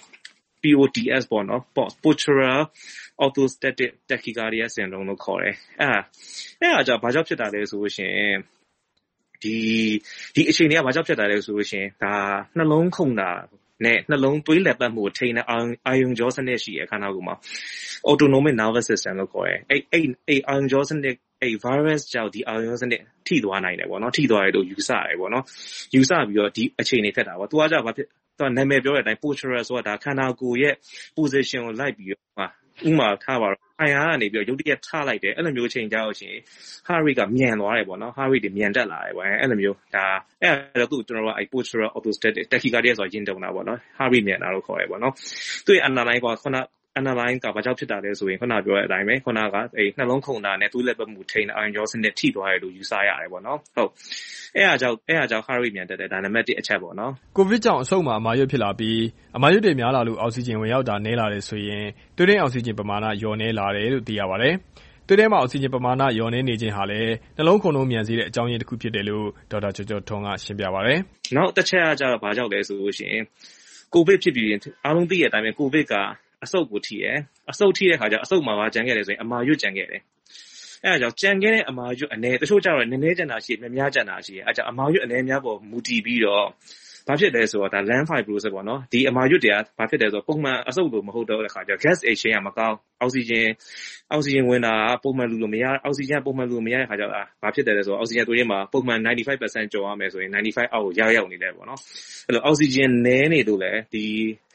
POTS ပေါ့နော် Postural Orthostatic Tachycardia Syndrome လို့ခေါ်တယ်။အဲ့ဒါကြောင့်ဘာကြောင့်ဖြစ်တာလဲဆိုလို့ရှိရင်ဒီအခြေအနေကဘာကြောင့်ဖြစ်တာလဲဆိုလို့ရှိရင်ဒါနှလုံးခုန်တာနဲ့နှလုံးသွေးလည်ပတ်မှုထိန်းတဲ့အာရုံကြောစနစ်ရှိရခန္ဓာကိုယ်မှာ autonomic nervous system လို့ခေါ်တယ်။အဲ့အာရုံကြောစနစ်virus ကြောင့်ဒီအာရုံစနစ်ထိသွားနိုင်တယ်ပေါ့နော်ထိသွားရလို့ယူဆရတယ်ပေါ့နော်ယူဆပြီးတော့ဒီအခြေအနေဖြစ်တာပေါ့သူကကြောင့်ဘာဖြစ်သူနာမည်ပြောတဲ့အတိုင်း postural ဆိုတာဒါခန္ဓာကိုယ်ရဲ့ position ကိုလိုက်ပြီးတော့ဥမာထားပါတော့အိုင်အားကနေပြီးတော့ရုပ်တရက်ထားလိုက်တယ်အဲ့လိုမျိုးချိန်ကြလို့ရှိရင် heart rate ကမြန်သွားတယ်ပေါ့နော် heart rate တွေမြန်တက်လာတယ်ပေါ့အဲ့လိုမျိုးဒါအဲ့တော့ကျွန်တော်တို့က postural orthostatic tachycardia ဆိုတာရင်တုံတာပေါ့နော် heart rate မြန်တာလို့ခေါ်တယ်ပေါ့နော်သူ့ရဲ့ underline ကခုနanalyze ကဘာကြောင့်ဖြစ်တာလဲဆိုရင်ခုနပြောတဲ့အတိုင်းပဲခုနကနှလုံးခုန်တာနဲ့သွေးလည်ပတ်မှုထိန်းတဲ့အာရုံကြောစနစ်ထိသွားတယ်လို့ယူဆရတယ်ပေါ့နော်ဟုတ်အဲ့အားကြောင့် heart rate မြန်တက်တယ်ဒါနံပါတ်1အချက်ပေါ့နော်ကိုဗစ်ကြောင့်အဆုတ်မှာအမာရွတ်ဖြစ်လာပြီးအမာရွတ်တွေများလာလို့အောက်ဆီဂျင်ဝင်ရောက်တာနည်းလာတယ်ဆိုရင်သွေးထဲအောက်ဆီဂျင်ပမာဏလျော့နည်းလာတယ်လို့သိရပါတယ်သွေးထဲမှာအောက်ဆီဂျင်ပမာဏလျော့နည်းနေခြင်းဟာလည်းနှလုံးခုန်နှုန်းမြန်စေတဲ့အကြောင်းရင်းတစ်ခုဖြစ်တယ်လို့ဒေါက်တာကျော်ကျော်ထွန်းကရှင်းပြပါတယ်နောက်တစ်ချက်ကကျတော့ဘာကြောင့်လဲဆိုလို့ရှိရင်ကိုဗစ်ဖြစ်ပြီးရင်အားလုံးသိတဲ့အတိုင်းပဲကိုဗစ်ကအဆုတ်ကိုထိတယ်အဆုတ်ထိတဲ့ခါကျအဆုတ်မှာပါကြမ်းခဲ့တယ်ဆိုရင်အမာရွတ်ကြမ်းခဲ့တယ်အဲ့ဒါကြောင့်ကြံခဲ့တဲ့အမာရွတ်အနေတချို့ကျတော့နည်းနည်းကြံတာရှိတယ်များကြံတာရှိတယ်အဲ့ဒါကြောင့်အမာရွတ်အနေများပေါ်မူတည်ပြီးတော့ဘာဖြစ်လဲဆိုတော့ဒါ lung fibrosis ပေါ့နော်ဒီအမာရွတ်တွေကဘာဖြစ်တယ်ဆိုတော့ပုံမှန်အဆုတ်လိုမဟုတ်တော့တဲ့ခါကျ gas exchange ကမကောင်းအောက်ဆီဂျင်ဝင်တာပုံမှန်လူလိုမရအောက်ဆီဂျင်ပုံမှန်လူမရတဲ့ခါကျတော့ဘာဖြစ်တယ်လဲဆိုတော့အောက်ဆီဂျင်သွေးထဲမှာပုံမှန် 95% ကျော်ရမယ်ဆိုရင်95အောက်ကိုရောက်နေတယ်ပေါ့နော်အဲ့လိုအောက်ဆီဂျင်နည်းနေလို့လည်းဒီ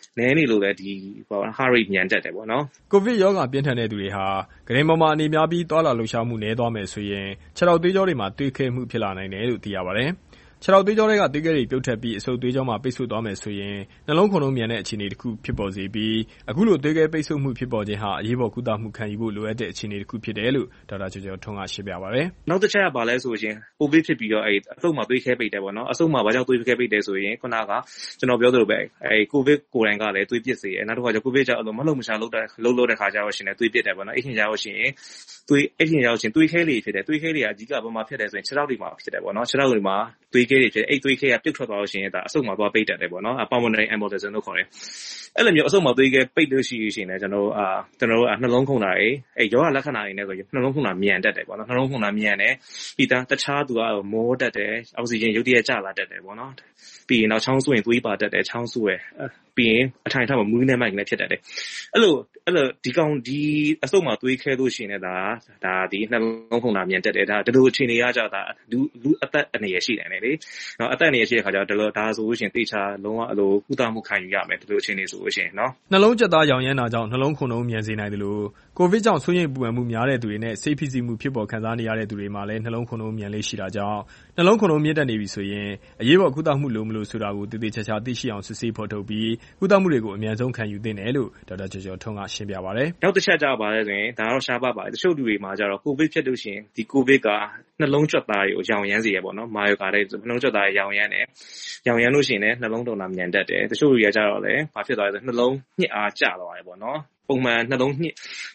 heart rate မြန်တက်တယ်ပေါ့နော်ကိုဗစ်ရောဂါပြင်းထန်တဲ့သူတွေဟာဂရင်ပေါ်မှာအနေများပြီးသွားလာလှုပ်ရှားမှုနည်းသွားမယ်ဆိုရင်ခြေထောက်သွေးကြောတွေမှာသွေးခဲမှုဖြစ်လာနိုင်တယ်လို့သိရပါတယ်ခြေထောက်သွေးကြောတွေကသွေးခဲတွေပြုတ်ထက်ပြီးအဆုတ်သွေးကြောမှာပိတ်ဆို့သွားမယ်ဆိုရင်နှလုံးခုန်နှုန်းမြန်တဲ့အခြေအနေတစ်ခုဖြစ်ပေါ်စေပြီးအခုလိုသွေးခဲပိတ်ဆို့မှုဖြစ်ပေါ်ခြင်းဟာအရေးပေါ်ကုသမှုခံယူဖို့လိုအပ်တဲ့အခြေအနေတစ်ခုဖြစ်တယ်လို့ဒေါက်တာကျော်ကျော်ထွန်းကရှင်းပြပါတယ်နောက်တစ်ချက်ကဘာလဲဆိုရင်ကိုဗစ်ဖြစ်ပြီးတော့အဆုတ်မှာသွေးခဲပိတ်တယ်ပေါ့နော်အဆုတ်မှာဘာကြောင့်သွေးခဲပိတ်တယ်ဆိုရင်ခုနကကျွန်တော်ပြောသလိုပဲကိုဗစ်ကိုယ်တိုင်ကလည်းသွေးပစ်စေတယ်နောက်တစ်ခါကျကိုဗစ်ကြောင့်မလုံမရှာလုပ်တဲ့ခါကျတော့ရှင်လည်းသွေးပစ်တယ်ပေါ့နော်အဲ့ခင်ကြတော့ရှင်သွေးခဲလေးဖြစ်တယ်သွေးခဲလေးကအဓိကဘာမှဖြစ်တယ်ဆိုရင်ခြေထောက်တွေမှာဖြစ်တယ်ပေါ့နော်ခြေထောက်တွေမှာသွေးခဲတွေဖြစ်တယ်အဲ့သွေးခဲကပြုတ်ထွက်သွားလို့ရှိရင်ဒါအဆုတ်မှာသွားပိတ်တတ်တယ်ပေါ့နော် pulmonary embolism လို့ခေါ်တယ်အဲ့လိုမျိုးအဆုတ်မှာသွေးခဲပိတ်လို့ရှိရင်လည်းကျွန်တော်တို့နှလုံးခုန်တာတွေအဲ့ရောဂါလက္ခဏာတွေနဲ့ဆိုရင်နှလုံးခုန်တာမြန်တတ်တယ်ပေါ့နော်နှလုံးခုန်တာမြန်တယ်ပြီးတခြားသူကမောတတ်တယ်အောက်ဆီဂျင်ရုပ်တရက်ကျလာတတ်တယ်ပေါ့နော်ပြီးရင်နောက်ချောင်းဆိုးရင်သွေးပါတတ်တယ်ချောင်းဆိုးရယ်ပြီးရင်အထိုင်ထမှာမူးနဲ့မိုက်လည်းဖြစ်တတ်တယ်အဲ့လိုဒီအဆုတ်မှာသွေးခဲလို့ရှိရင်လည်းဒါဒီနှလုံးခုန်တာမြန်တတ်တယ်ဒါဒီလိုအခြေအနေကကြောင့်ဒါလူအသက်အနေရရှိတယ်လေနော်အသက်နေရတဲ့ခါကျတော့ဒါဆိုလို့ရှိရင်တေချာလုံးဝအဲ့လိုကုသမှုခံယူရမယ်ဒီလိုအခြေအနေဆိုလို့ရှိရင်နော်နှလုံးကျက်သားရောင်ရမ်းတာကြောင့်နှလုံးခုန်နှုန်းမြန်စေနိုင်တယ်လို့ကိုဗစ်ကြောင့်ဆွေးနွေးပူပန်မှုများတဲ့သူတွေနဲ့စိတ်ဖိစီးမှုဖြစ်ပေါ်ခံစားနေရတဲ့သူတွေမှာလည်းနှလုံးခုန်နှုန်းမြန်လေးရှိတာကြောင့်နှလုံးခုန်နှုန်းမြင့်တက်နေပြီဆိုရင်အရေးပေါ်ကုသမှုလိုမလို့ဆိုတာကိုတည်တည်ချာချာသိရှိအောင်စစ်ဆေးဖော်ထုတ်ပြီးကုသမှုတွေကိုအမြန်ဆုံးခံယူသင့်တယ်လို့ဒေါက်တာကျော်ကျော်ထွန်းကရှင်းပြပါတယ်နောက်တစ်ချက်ကြောက်ပါလဲဆိုရင်ဒါတော့ရှားပါပါတယ်တချို့လူတွေမှာကျတော့ကိုဗစ်ဖြစ်လို့ရှိရင်ဒီကိုဗစ်ကနှလုံးကျက်သားတွေကိုရောင်ရမ်းစေရပေါ့နော်မာယိုကာတဲ့နှလုံးကျက်သားတွေရောင်ရမ်းတယ်ရောင်ရမ်းလို့ရှိရင်လည်းနှလုံးတုန်တာမြန်တတ်တယ်တချို့လူတွေကကျတော့လည်းဘာဖြစ်သွားလဲဆိုနှလုံးညှစ်အားကျသွားတယ်ပေါ့နော်ပုံမှန်နှလုံးညှစ်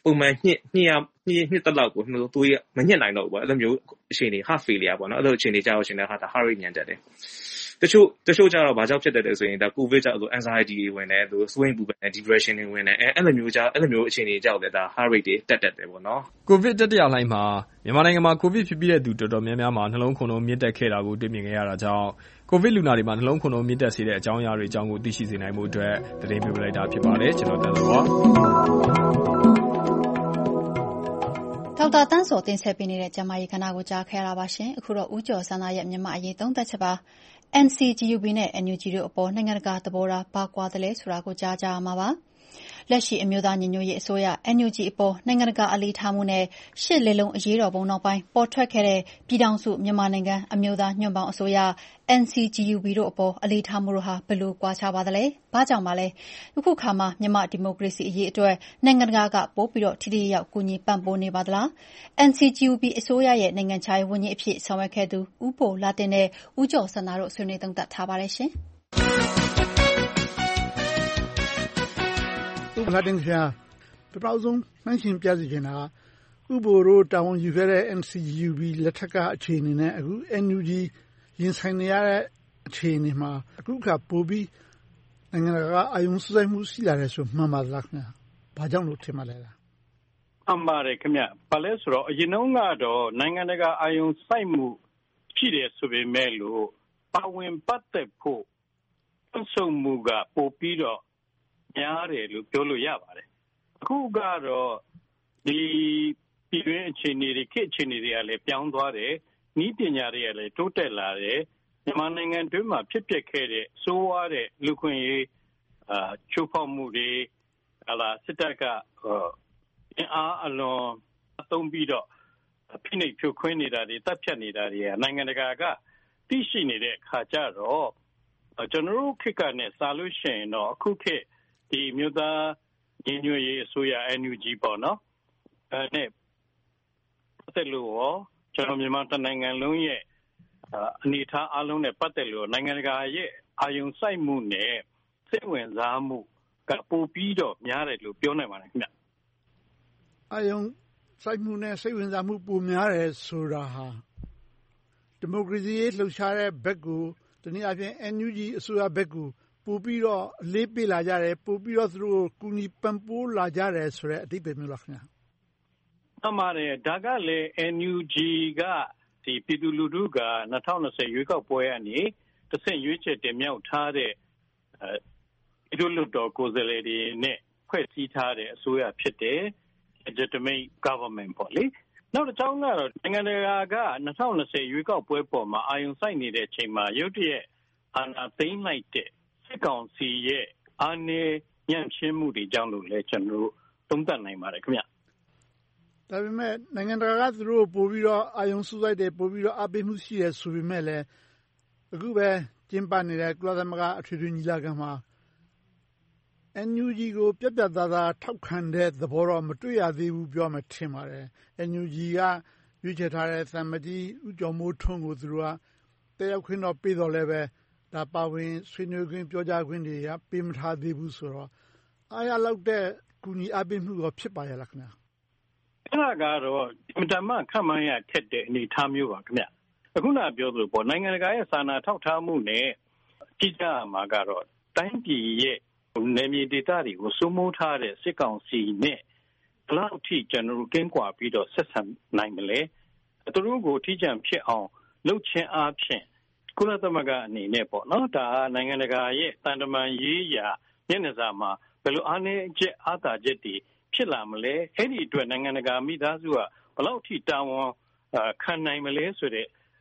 တက်လောက်ကိုနှလုံးသွေးမညှစ်နိုင်တော့ဘူးပေါ့အဲ့လိုမျိုးအခြေအနေ heart failure ပေါ့နော်အဲ့လိုအခြေအနေကြောက်ရှင်တဲ့ဟာဒါ heart rate မြန်တက်တယ်တချို့ကျတော့ဘာကြောင့်ဖြစ်တတ်တယ်ဆိုရင်ဒါ COVID ကြောင့်ဆို anxiety တွေဝင်တယ်သူ swing ပူပန်တယ် depression တွေဝင်တယ်အဲ့လိုမျိုးအခြေအနေကြောက်တယ်ဒါ heart rate တွေတက်တယ်ပေါ့နော် COVID တတိယလှိုင်းမှာမြန်မာနိုင်ငံမှာ COVID ဖြစ်ပြီးတဲ့သူတော်တော်များများမှာနှလုံးခုန်နှုန်းမြင့်တက်ခဲ့တာကိုတွေ့မြင်ခဲ့ရတာကြောင့် COVID လူနာတွေမှာနှလုံးခုန်နှုန်းမြင့်တက်စေတဲ့အကြောင်းအရာတွေအကြောင်းကိုသိရှိစေနိုင်မှုအတွက်သတင်းပေးလိုက်တာဖြစ်ပါတယ်ကျွန်တော်တန်စောပါဒေါက်တာတန်းစောတင်ဆက်ပေးနေတဲ့ကျမကြီးကဏ္ဍကိုကြားခဲ့ရတာပါရှင်အခုတော့ဦးကျော်စန်းသားရဲ့မြန်မာအရေးသုံးသပ်ချက်ပါ NCGUB နဲ့ NUG တို့အပေါ်နိုင်ငံတကာသဘောထားဘာကွာသလဲဆိုတာကိုကြားကြရမှာပါလက်ရှိအမျိုးသားညီညွတ်ရေးအစိုးရ NUG အပေါ်နိုင်ငံတကာအလေးထားမှုနဲ့ရှစ်လေးလုံးအရေးတော်ပုံနောက်ပိုင်းပေါ်ထွက်ခဲ့တဲ့ပြည်ထောင်စုမြန်မာနိုင်ငံအမျိုးသားညွန့်ပေါင်းအစိုးရ NCGUB တို့အပေါ်အလေးထားမှုတို့ဟာဘယ်လိုကွာခြားပါသလဲ။ဘာကြောင့်ပါလဲ။အခုခါမှာမြန်မာဒီမိုကရေစီအရေးအတွက်နိုင်ငံတကာကပိုပြီးတော့ထိထိရောက်ကူညီပံ့ပိုးနေပါသလား။ NCGUB အစိုးရရဲ့နိုင်ငံခြားရေးဝန်ကြီးအဖြစ်ဆောင်ရွက်ခဲ့သူဦးဘိုလာတင်နဲ့ဦးကျော်စန္ဒာတို့ဆွေးနွေးသုံးသပ်ထားပါတယ်ရှင်။လာတင်ခင်ဗျာပထမဆုံးနှိုင်းရှင်ပြစီချင်တာဥပ္ပိုလ်တို့တာဝန်ယူခဲ့တဲ့ NCGUB လက်ထက်ကအခြေအနေနဲ့အခု NUG ရင်ဆိုင်နေရတဲ့အခြေအနေမှာအခုခါပိုပြီးနိုင်ငံတကာအာယုံစူးစိုက်မှုရှိလာတယ်ဆိုမှန်ပါလားခင်ဗျာဘာကြောင့်လို့ထင်မှလဲလားအမှန်ပါတယ်ခင်ဗျဘာလဲဆိုတော့အရင်တော့ကတော့နိုင်ငံတကာအာယုံစိုက်မှုရှိတယ်ဆိုပေမဲ့လို့ပါဝင်ပတ်သက်ဖို့အဆုံမှုကပိုပြီးတော့များတယ်လို့ပြောလို့ရပါတယ်အခုကတော့ဒီပြည်တွင်းအခြေအနေတွေခေတ်အခြေအနေတွေကလည်းပြောင်းသွားတယ်နည်းပညာတွေကလည်းတိုးတက်လာတယ်မြန်မာနိုင်ငံတွင်းမှာဖြစ်ပျက်ခဲ့တဲ့စိုးဝါးတဲ့လူခွင့်ရေးချိုးဖောက်မှုတွေစစ်တပ်ကအင်အားအလွန်အသုံးပြီးတော့ဖိနှိပ်ဖြိုခွင်းနေတာတွေတပ်ဖြတ်နေတာတွေကနိုင်ငံတကာကသိရှိနေတဲ့အခါကျတော့ကျွန်တော်တို့ခေတ်ကနဲ့စာလို့ရှိရင်တော့အခုခေတ်ဒီမြို့သားညီညွတ်ရေးအစိုးရ NUG ပေါ့နော်နဲ့ပတ်သက်လို့ရောကျွန်တော်မြန်မာတနိုင်ငံလုံးရဲ့အနေအထားအလုံးနဲ့ပတ်သက်လို့နိုင်ငံတကာရဲ့အာယုံစိုက်မှုနဲ့စိတ်ဝင်စားမှုကပိုပြီးတော့များတယ်လို့ပြောနိုင်ပါတယ်ခင်ဗျအာယုံစိုက်မှုနဲ့စိတ်ဝင်စားမှုပိုများတယ်ဆိုတာဟာဒီမိုကရေစီရေးလှုပ်ရှားတဲ့ဘက်ကိုတနည်းအားဖြင့် NUG အစိုးရဘက်ကိုပိုပြီးတော့အလေးပေးလာကြတယ်ပိုပြီးတော့သူတို့ကူညီပံ့ပိုးလာကြတယ်ဆိုတဲ့အဓိပ္ပာယ်မျိုးလားခင်ဗျာအမှန်တယ်ဒါကလည်း NUG ကဒီပြည်သူလူထုက2020ရွေးကောက်ပွဲကနေတစ်ဆင့်ရွေးချယ်တင်မြှောက်ထားတဲ့ပြည်သူ့လွှတ်တော်ကိုယ်စားလှယ်တွေနဲ့ဖွဲ့စည်းထားတဲ့အစိုးရဖြစ်တယ် legitimate government ပေါ့လေနောက်တစ်ကြောင်းကတော့နိုင်ငံတကာက2020ရွေးကောက်ပွဲပေါ်မှာအာရုံစိုက်နေတဲ့အချိန်မှာရုတ်တရက်အာဏာသိမ်းလိုက်တဲ့စစ်ကောင်စီရဲ့အာဏာညံ့ဖျင်းမှုတွေကြောင့်လို့လည်းကျွန်တော်တို့သုံးသပ်နိုင်ပါတယ်ခင်ဗျဒါပေမဲ့နိုင်ငံတကာကသူတို့ပို့ပြီးတော့အာယုံစူးစိုက်တယ်ပို့ပြီးတော့အပေးမှုရှိတယ်ဆိုပေမဲ့လည်းအခုပဲကျင်းပနေတဲ့ကုလသမဂ္ဂအထွေထွေညီလာခံမှာ NUG ကိုပြတ်ပြတ်သားသားထောက်ခံတဲ့သဘောတော့မတွေ့ရသေးဘူးပြောမှထင်ပါတယ် NUG ကရွေးချယ်ထားတဲ့သံမကြီးဦးကျော်မိုးထွန်းကိုသူတို့ကတက်ရောက်ခွင့်တော့ပေးတော်လဲပဲဒါပါဝင်ဆွေးနွေးခွင့်ပြောကြားခွင့်တွေကပေးမထားသေးဘူးဆိုတော့အားရလောက်တဲ့ကူညီအပေးမှုတော့ဖြစ်ပါရဲ့လားခင်ဗျာအဲ့ဒါကတော့အင်တာမခန့်မှန်းရခက်တဲ့အနေအထားမျိုးပါခင်ဗျအခုနပြောသလိုပေါ့နိုင်ငံတကာရဲ့စာနာထောက်ထားမှုနဲ့ကြည့်ကြမှာကတော့တိုင်းပြည်ရဲ့နယ်မြေဒေသတွေကိုစိုးမိုးထားတဲ့စစ်ကောင်စီနဲ့ဘယ်လောက်ထိကျွန်တော်တို့ကင်းကွာပြီးတော့ဆက်ဆံနိုင်မလဲသူတို့ကိုထိကြံဖြစ်အောင်လှုပ်ခြင်းအားဖြင့်ကုလသမဂ္ဂအနေနဲ့ပေါ့နော်ဒါနိုင်ငံတကာရဲ့တန်တမာရေးရာမျက်နှာစာမှာဘယ်လိုအားနည်းချက်အားသာချက်တွေဖြစ်လာမလဲအဲ့ဒီအတွက်နိုင်ငံတကာမိသားစုကဘယ်လောက်ထိတာဝန်ခံနိုင်မလဲဆိုတဲ့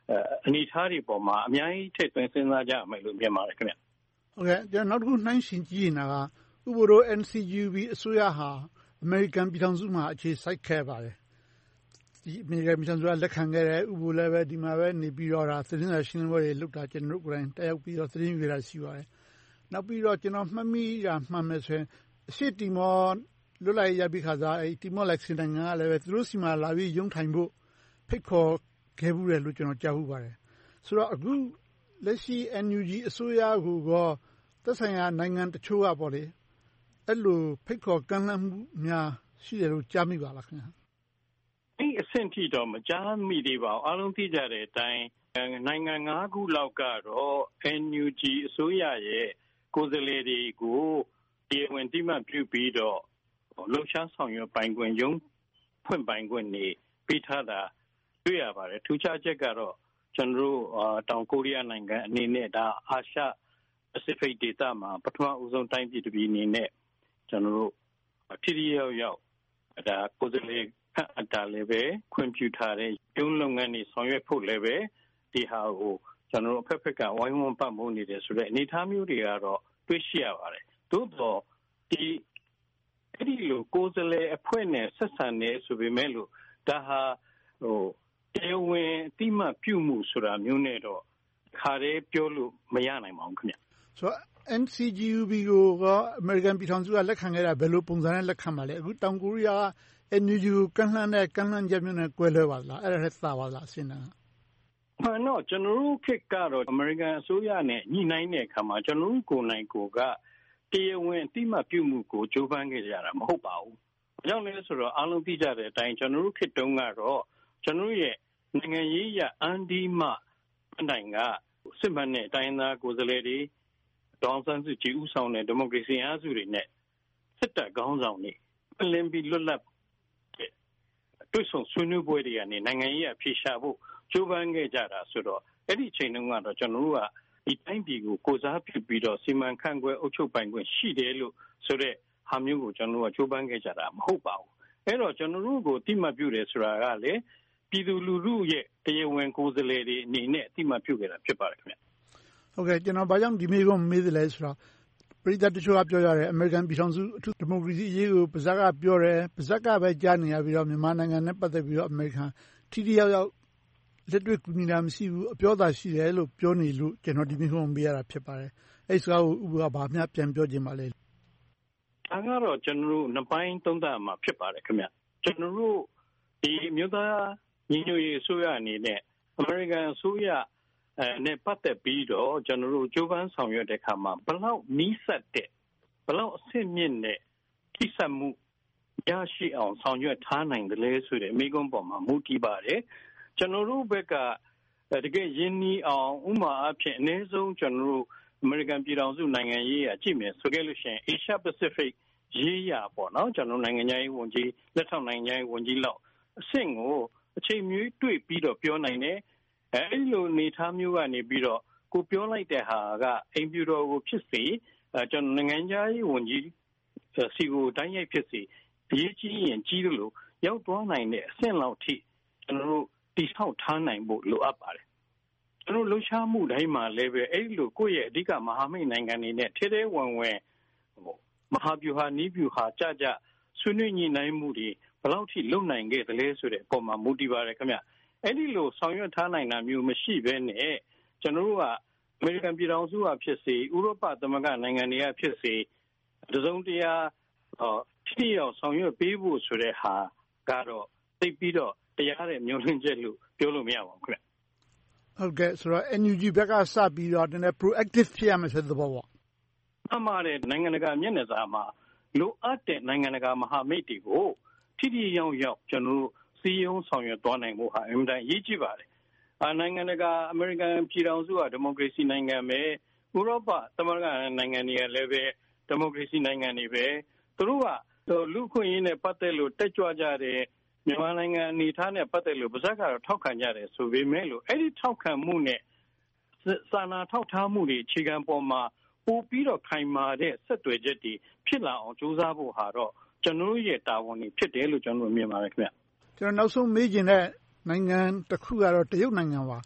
အနေအထားတွေပေါ်မှာအများကြီးထည့်သွင်းစဉ်းစားကြရမယ်လို့မြင်ပါတယ်ခင်ဗျ။ဟုတ်ကဲ့ကျွန်တော်နောက်တစ်ခုနှိုင်းယှဉ်ကြည့်နေတာကဥပဒေ NCGUB အစိုးရဟာအမေရိကန်ပြည်ထောင်စုမှာအခြေစိုက်ခဲ့ပါတယ်။ဒီအမေရိကန်ပြည်ထောင်စုကလက်ခံခဲ့တဲ့ဥပဒေလည်းပဲဒီမှာပဲနေပြီးတော့သတင်းစာရှင်းလင်းပွဲတွေလုပ်တာကျွန်တော်တို့ကိုယ်တိုင်တက်ရောက်ပြီးတော့သတင်းယူရတာရှိပါတယ်။နောက်ပြီးတော့ကျွန်တော်မှတ်မိတာမှန်မယ်ဆိုရင်အရှေ့တီမောလွတ်လပ်ရေးရပြီးခါစားတီမောလက်စစ်နိုင်ငံကလည်းပဲသူတို့စီမှာလာပြီးရုံးထိုင်ဖို့ဖိတ်ခေါ်ခဲ့ဘူးတယ်လို့ကျွန်တော်ကြားဘူးပါတယ်ဆိုတော့အခုလက်ရှိ NUG အစိုးရကိုသက်ဆိုင်ရာနိုင်ငံတချို့ကပေါ့လေအဲ့လိုဖိတ်ခေါ်ကမ်းလှမ်းမှုများရှိတယ်လို့ကြားမိပါလားခင်ဗျာအဲ့အဆင့်ထိတော့မကြားမိသေးပါဘူးအားလုံးသိကြတဲ့အတိုင်းနိုင်ငံ၅ခုလောက်ကတော့ NUG အစိုးရရဲ့ကိုယ်စားလှယ်တွေကိုတရားဝင်တိမှတ်ပြုပြီးတော့လှုပ်ရှားဆောင်ရွက်ပိုင်ခွင့်ရုံးဖွင့်ပိုင်ခွင့်နေပေးထားတာတွေ့ရပါတယ်ထူးခြားချက်ကတော့ကျွန်တော်တို့တောင်ကိုရီးယားနိုင်ငံအနေနဲ့ဒါအာရှပစိဖိတ်ဒေသမှာပထမဦးဆုံးတိုင်းပြည်တစ်ပြည်အနေနဲ့ကျွန်တော်တို့ထိထိရောက်ရောက်ဒါကိုယ်စားလှယ်ခန့်အပ်တာလည်းပဲခွင့်ပြုထားတဲ့ရုံးလုပ်ငန်းတွေဆောင်ရွက်ဖို့လည်းပဲဒီဟာကိုကျွန်တော်တို့အဖက်ဖက်ကဝိုင်းဝန်းပတ်မိုးနေတယ်ဆိုတဲ့အနေအထားမျိုးတွေကတော့တွေ့ရှိရပါတယ်သို့တော့အဲ့ဒီလိုကိုယ်စားလှယ်အဖွဲ့နဲ့ဆက်ဆံနေဆိုပေမဲ့လို့ဒါဟာတရားဝင်အတိမတ်ပြုမှုဆိုတာမျိုးနဲ့တော့ခါရဲပြောလို့မရနိုင်ပါဘူးခင်ဗျဆိုတော့ NCGUB ကိုအမေရိကန်ပြည်ထောင်စုကလက်ခံခဲ့တာဘယ်လိုပုံစံနဲ့လက်ခံပါလဲအခုတောင်ကိုရီးယားက NUG ကိုကန့်လန့်ချက်မျိုးနဲ့ကွဲလွဲပါလားအဲ့ဒါလည်းသာပါလားအရှင်းတာမှန်တော့ကျွန်တော်တို့ခေတ်ကတော့အမေရိကန်အစိုးရနဲ့ညှိနှိုင်းတဲ့အခါမှာကျွန်တော်တို့ကိုယ်နိုင်ကိုကတရားဝင်အတိမတ်ပြုမှုကိုကြိုးပမ်းခဲ့ကြတာမဟုတ်ပါဘူး။ဘာကြောင့်လဲဆိုတော့အားလုံးသိကြတဲ့အတိုင်းကျွန်တော်တို့ခေတ်တုန်းကတော့ကျွန်တော်ရဲ့နိုင်ငံရေးရအန်ဒီမနိုင်ကစစ်မှန်တဲ့တိုင်းသားကိုယ်စားလှယ်တွေဒေါအောင်ဆန်းစုကြည်ဦးဆောင်တဲ့ဒီမိုကရေစီအားစုတွေနဲ့စစ်တပ်ခေါင်းဆောင်တွေလင်းပြီးလွတ်လပ်တွေ့ဆုံဆွေးနွေးပွဲတွေကနေနိုင်ငံရေးအဖြေရှာဖို့ကြိုးပမ်းခဲ့ကြတာဆိုတော့အဲ့ဒီအချိန်တုန်းကတော့ကျွန်တော်တို့ကဒီတိုင်းပြည်ကိုကိုစားပြုပြီးတော့စီမံခန့်ခွဲအုပ်ချုပ်ပိုင်ခွင့်ရှိတယ်လို့ဆိုတဲ့ဟာမျိုးကိုကျွန်တော်တို့ကကြိုးပမ်းခဲ့ကြတာမဟုတ်ပါဘူးအဲ့တော့ကျွန်တော်တို့ကိုတိမှတ်ပြုတယ်ဆိုတာကလေပြည်သူလူထုရဲ့တရားဝင်ကိုယ်စားလှယ်တွေအနေနဲ့တိမှတ်ပြုခဲ့တာဖြစ်ပါတယ်ခင်ဗျဟုတ်ကဲ့ကျွန်တော်ဘာကြောင့်ဒီမေးခွန်းမေးသလဲဆိုတော့ပရိသတ်တချို့ကပြောရတယ်အမေရိကန်ပြည်ထောင်စုအထူးဒီမိုကရေစီအရေးကိုပါဇက်ကပြောတယ်ပါဇက်ကပဲကြားနေရပြီးတော့မြန်မာနိုင်ငံနဲ့ပတ်သက်ပြီးတော့အမေရိကန်ထိထိရောက်ရောက်လက်တွေ့ကူညီတာမရှိဘူးအပြောသာရှိတယ်လို့ပြောနေလို့ကျွန်တော်ဒီမေးခွန်းမေးရတာဖြစ်ပါတယ်အဲ့စကားကိုဥပကဘာမှပြန်ပြောခြင်းပါလေဒါကတော့ကျွန်တော်တို့နှစ်ပိုင်းသုံးသပ်မှာဖြစ်ပါတယ်ခင်ဗျကျွန်တော်တို့ဒီမြို့သားညီညွတ်ရေးအစိုးရအနေနဲ့အမေရိကန်အစိုးရနဲ့ပတ်သက်ပြီးတော့ကျွန်တော်တို့ကြိုးပမ်းဆောင်ရွက်တဲ့အခါမှာဘလောက်နီးစပ်တဲ့ဘလောက်အဆင့်မြင့်တဲ့ထိစပ်မှုရရှိအောင်ဆောင်ရွက်ထားနိုင်တယ်လဲဆိုတဲ့မိကုံးပေါ်မှာမူတည်ပါတယ်ကျွန်တော်တို့ဘက်ကတကယ်ရင်းနှီးအောင်ဥမာအဖြစ်အနည်းဆုံးကျွန်တော်တို့အမေရိကန်ပြည်ထောင်စုနိုင်ငံရေးအကြည့်မယ်ဆိုခဲ့လို့ရှိရင် Asia Pacific ရေးရပေါ့နော်ကျွန်တော်နိုင်ငံရေးဝန်ကြီးလက်ထောက်နိုင်ငံရေးဝန်ကြီးလောက်အဆင့်ကိုအချိန်မျိုးတွေ့ပြီးတော့ပြောနိုင်တယ်အဲဒီလိုနေထားမျိုးကနေပြီးတော့ကိုပြောလိုက်တဲ့ဟာကအိမ်ပြူတော်ကိုဖြစ်စေကျွန်တော်နိုင်ငံရေးဝန်ကြီးစီကိုတိုင်းရိုက်ဖြစ်စေအရေးကြီးရင်ကြီးလို့ရောက်သွားနိုင်တဲ့အဆင့်လောက်ထိကျွန်တော်တို့တိဆောက်ထားနိုင်ဖို့လိုအပ်ပါတယ်ကျွန်တော်လှုပ်ရှားမှုတိုင်းမှာလည်းပဲအဲ့လိုကိုယ့်ရဲ့အဓိကမဟာမိတ်နိုင်ငံတွေနဲ့ထဲထဲဝင်ဝင်မဟာဗျူဟာနီးဗျူဟာကြကြဆွေးနွေးညှိနှိုင်းမှုတွေဘယ်လောက်ထိလုပ်နိုင်ခဲ့သလဲဆိုတဲ့အပေါ်မှာမူတည်ပါတယ်ခင်ဗျအဲ့ဒီလိုဆောင်ရွက်ထားနိုင်တာမျိုးမရှိဘဲနဲ့ကျွန်တော်တို့ကအမေရိကန်ပြည်ထောင်စုကဖြစ်စေဥရောပသမဂ္ဂနိုင်ငံတွေကဖြစ်စေတစုံတရာထိရောက်ဆောင်ရွက်ပေးဖို့ဆိုတဲ့ဟာကတော့သိပြီးတော့တရားတဲ့မျိုးလင်းချက်လို့ပြောလို့မရပါဘူးခင်ဗျဟုတ်ကဲ့ဆိုတော့ NUG ဘက်ကစပြီးတော့နည်းနည်း proactive ဖြစ်ရမယ်ဆိုတဲ့သဘောပေါ့အမှားတဲ့နိုင်ငံတကာမျက်နှာစာမှာလိုအပ်တဲ့နိုင်ငံတကာမဟာမိတ်တွေကိုထိထိရောက်ရောက်ကျွန်တော်တို့စီယုံဆောင်ရွက်သွားနိုင်ဖို့ဟာအင်မတန်အရေးကြီးပါတယ်နိုင်ငံတကာအမေရိကန်ပြည်ထောင်စုကဒီမိုကရေစီနိုင်ငံပဲဥရောပသမဂ္ဂနိုင်ငံတွေကလည်းပဲဒီမိုကရေစီနိုင်ငံတွေပဲသူတို့ကလူ့ခွင့်ရေးနဲ့ပတ်သက်လို့တက်ကြွကြတဲ့မြန်မာနိုင်ငံအနေထားနဲ့ပတ်သက်လို့ပါဇက်ကတော့ထောက်ခံကြတယ်ဆိုပေမဲ့လို့အဲ့ဒီထောက်ခံမှုနဲ့စာနာထောက်ထားမှုတွေအခြေခံပေါ်မှာပို့ပြီးတော့ခိုင်မာတဲ့ဆက်သွယ်ချက်တွေဖြစ်လာအောင်ကြိုးစားဖို့ဟာတော့ကျွန်တော်ရဲ့တာဝန်တွေဖြစ်တယ်လို့ကျွန်တော်မြင်ပါတယ်ခင်ဗျကျွန်တော်နောက်ဆုံးမေးချင်တဲ့နိုင်ငံတစ်ခုကတော့တရုတ်နိုင်ငံပါ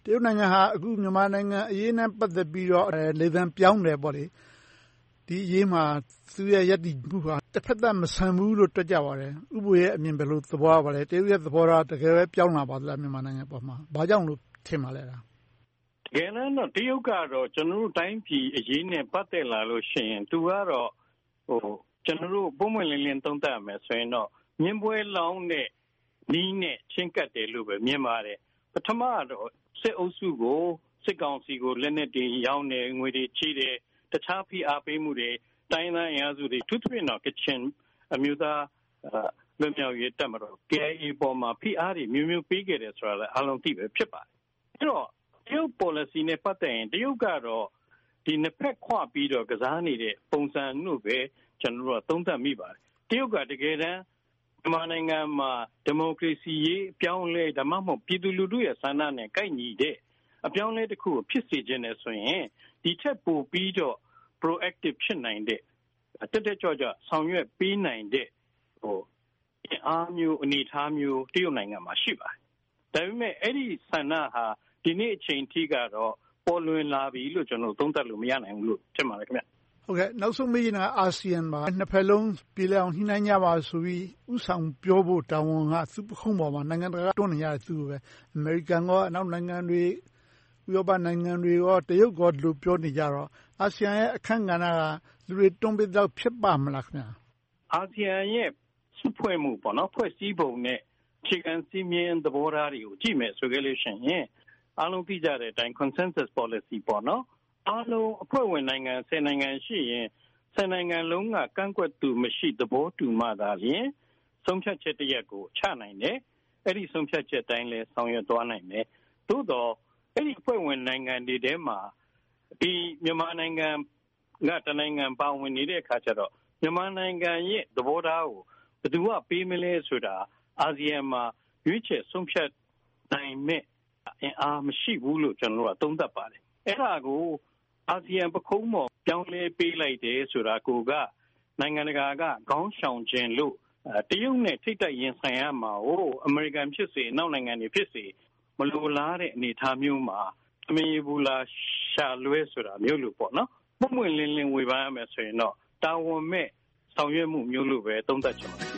တရုတ်နိုင်ငံဟာအခုမြန်မာနိုင်ငံအရေးနဲ့ပတ်သက်ပြီးတော့လေသံပြောင်းတယ်ပေါ့လေဒီအရေးမှာသူရဲ့ယက်တီမှုဟာတစ်ဖက်သက်မဆန်ဘူးလို့တွက်ကြပါတယ်ဥပ္ပရဲ့အမြင်ဘယ်လိုသဘောပါလဲတရုတ်ရဲ့သဘောထားတကယ်ပဲပြောင်းလာပါသလားမြန်မာနိုင်ငံပေါ်မှာဘာကြောင့်လို့ထင်ပါလဲလားတကယ်တော့တရုတ်ကတော့ကျွန်တော်တို့တိုင်းပြည်အရေးနဲ့ပတ်သက်လာလို့ရှိရင်သူကတော့ကျွန်တော်တို့ပုံမှန်လင်းလင်းသုံးသပ်မယ်ဆိုရင်တော့မြင်းပွဲလောင်းတဲ့နီးနဲ့ချင်းကပ်တယ်လို့ပဲမြင်ပါတယ်ပထမတော့စစ်အုပ်စုကိုစစ်ကောင်စီကိုလက်နက်တွေရောင်းတယ်ငွေတွေချေးတယ်တခြားဖိအားပေးမှုတွေတိုင်းသားအင်အားစုတွေထူးထူးတော့ကချင်အမျိုးသားလွတ်မြောက်ရေးတပ်မတော် KIA ပေါ်မှာဖိအားတွေမျိုးမျိုးပေးခဲ့တယ်ဆိုတာလည်းအလုံးသိပဲဖြစ်ပါတယ်အဲ့တော့တရုတ် policy နဲ့ပတ်သက်ရင်တရုတ်ကတော့ဒီနှစ်ဖက်ခွပြီးတော့ကစားနေတဲ့ပုံစံလို့ပဲကျွန်တော်တို့သုံးသပ်မိပါတယ်တရုတ်ကတကယ်တမ်းမြန်မာနိုင်ငံမှာဒီမိုကရေစီရေးအပြောင်းလဲဓမ္မမဟုတ်ပြည်သူလူထုရဲ့ဆန္ဒနဲ့ကိုက်ညီတဲ့အပြောင်းလဲတစ်ခုကိုဖြစ်စေခြင်းနဲ့ဆိုရင်ဒီထက်ပိုပြီးတော့ proactive ဖြစ်နိုင်တဲ့တက်တက်ကြွကြွဆောင်ရွက်ပေးနိုင်တဲ့အားမျိုးအနေအထားမျိုးတရုတ်နိုင်ငံမှာရှိပါတယ်ဒါပေမဲ့အဲ့ဒီဆန္ဒဟာဒီနေ့အချိန်ထိကတော့ပေါ်လွင်လာပြီလို့ကျွန်တော်သုံးသပ်လို့မရနိုင်ဘူးလို့ထင်ပါတယ်ခင်ဗျဟုတ်ကဲ့နောက်ဆုံးမေးချင်တာအာဆီယံမှာနှစ်ဖက်လုံးပြည်လည်အောင်နှိမ့်နိုင်ကြပါဆိုပြီးဥဆောင်ပြောဖို့တာဝန်ကသူ့ပခုံးပေါ်မှာနိုင်ငံတကာတွန်းနေရတဲ့သူပဲအမေရိကန်ကအနောက်နိုင်ငံတွေဥရောပနိုင်ငံတွေရောတရုတ်ရောလို့ပြောနေကြတော့အာဆီယံရဲ့အခန်းကဏ္ဍကလူတွေတွန်းပေးတော့ဖြစ်ပါမလားခင်ဗျာအာဆီယံရဲ့စုဖွဲ့မှုပေါ့နော်ဖွဲ့စည်းပုံနဲ့ခြေခံစည်းမျဉ်းသဘောထားတွေကိုကြည့်မယ်ဆိုကြလို့ရှိရင်အားလုံးသိကြတဲ့အတိုင်း consensus policy ပေါ့နော်အားလုံးအဖွဲ့ဝင်နိုင်ငံ10နိုင်ငံရှိရင်10နိုင်ငံလုံးကကန့်ကွက်သူမရှိသဘောတူမှသာလျှင်ဆုံးဖြတ်ချက်တစ်ရပ်ကိုချနိုင်တယ်အဲ့ဒီဆုံးဖြတ်ချက်တိုင်းလဲဆောင်ရွက်သွားနိုင်တယ်သို့တော့အဲ့ဒီအဖွဲ့ဝင်နိုင်ငံတွေထဲမှာဒီမြန်မာနိုင်ငံကတနိုင်ငံပါဝင်နေတဲ့အခါကျတော့မြန်မာနိုင်ငံရဲ့သဘောထားကိုဘယ်သူကပေးမလဲဆိုတာအာဆီယံမှာရွေးချယ်ဆုံးဖြတ်နိုင်မဲ့အားမရှိဘူးလို့ကျွန်တော်တို့ကသုံးသပ်ပါတယ်အဲ့ဒါကိုအာဆီယံပခုံးပေါ်ပြောင်းလဲပေးလိုက်တယ်ဆိုတာကိုကနိုင်ငံတကာကခေါင်းရှောင်ခြင်းလို့တရုတ်နဲ့ထိတ်တိုက်ရင်ဆိုင်ရမှာကိုအမေရိကန်ဖြစ်စေနောက်နိုင်ငံတွေဖြစ်စေမလိုလားတဲ့အနေအထားမျိုးမှာအမေဘူးလာရှာလွဲဆိုတာမျိုးလို့ပေါ့နော်ပုံမှန်လင်းလင်းဝေဖန်ရမယ်ဆိုရင်တော့တာဝန်မဲ့ဆောင်ရွက်မှုမျိုးလို့ပဲသုံးသပ်ချင်ပါတယ်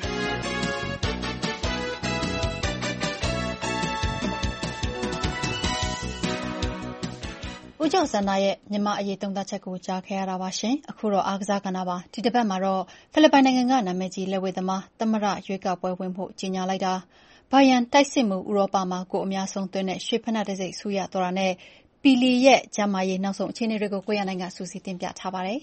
ဦးကျော်စန္ဒာရဲ့မြန်မာအရေးသုံးသပ်ချက်ကိုကြားခဲ့ရတာပါရှင်အခုတော့အားကစားကဏ္ဍပါဒီတစ်ပတ်မှာတော့ဖိလစ်ပိုင်နိုင်ငံကနာမည်ကြီးလက်ဝှေ့သမားသမရရွေးကောက်ပွဲဝင်ဖို့ကြီးညာလိုက်တာဘိုင်ယန်တိုက်စစ်မှုဥရောပမှာကိုအများဆုံးသွင်းတဲ့ရွှေဖနက်တစိမ့်ဆူရတော်တာနဲ့ပီလီရဲ့ဂျမားရေးနောက်ဆုံးအခြေအနေတွေကိုကိုရနိုင်ကစူးစီးတင်ပြထားပါတယ်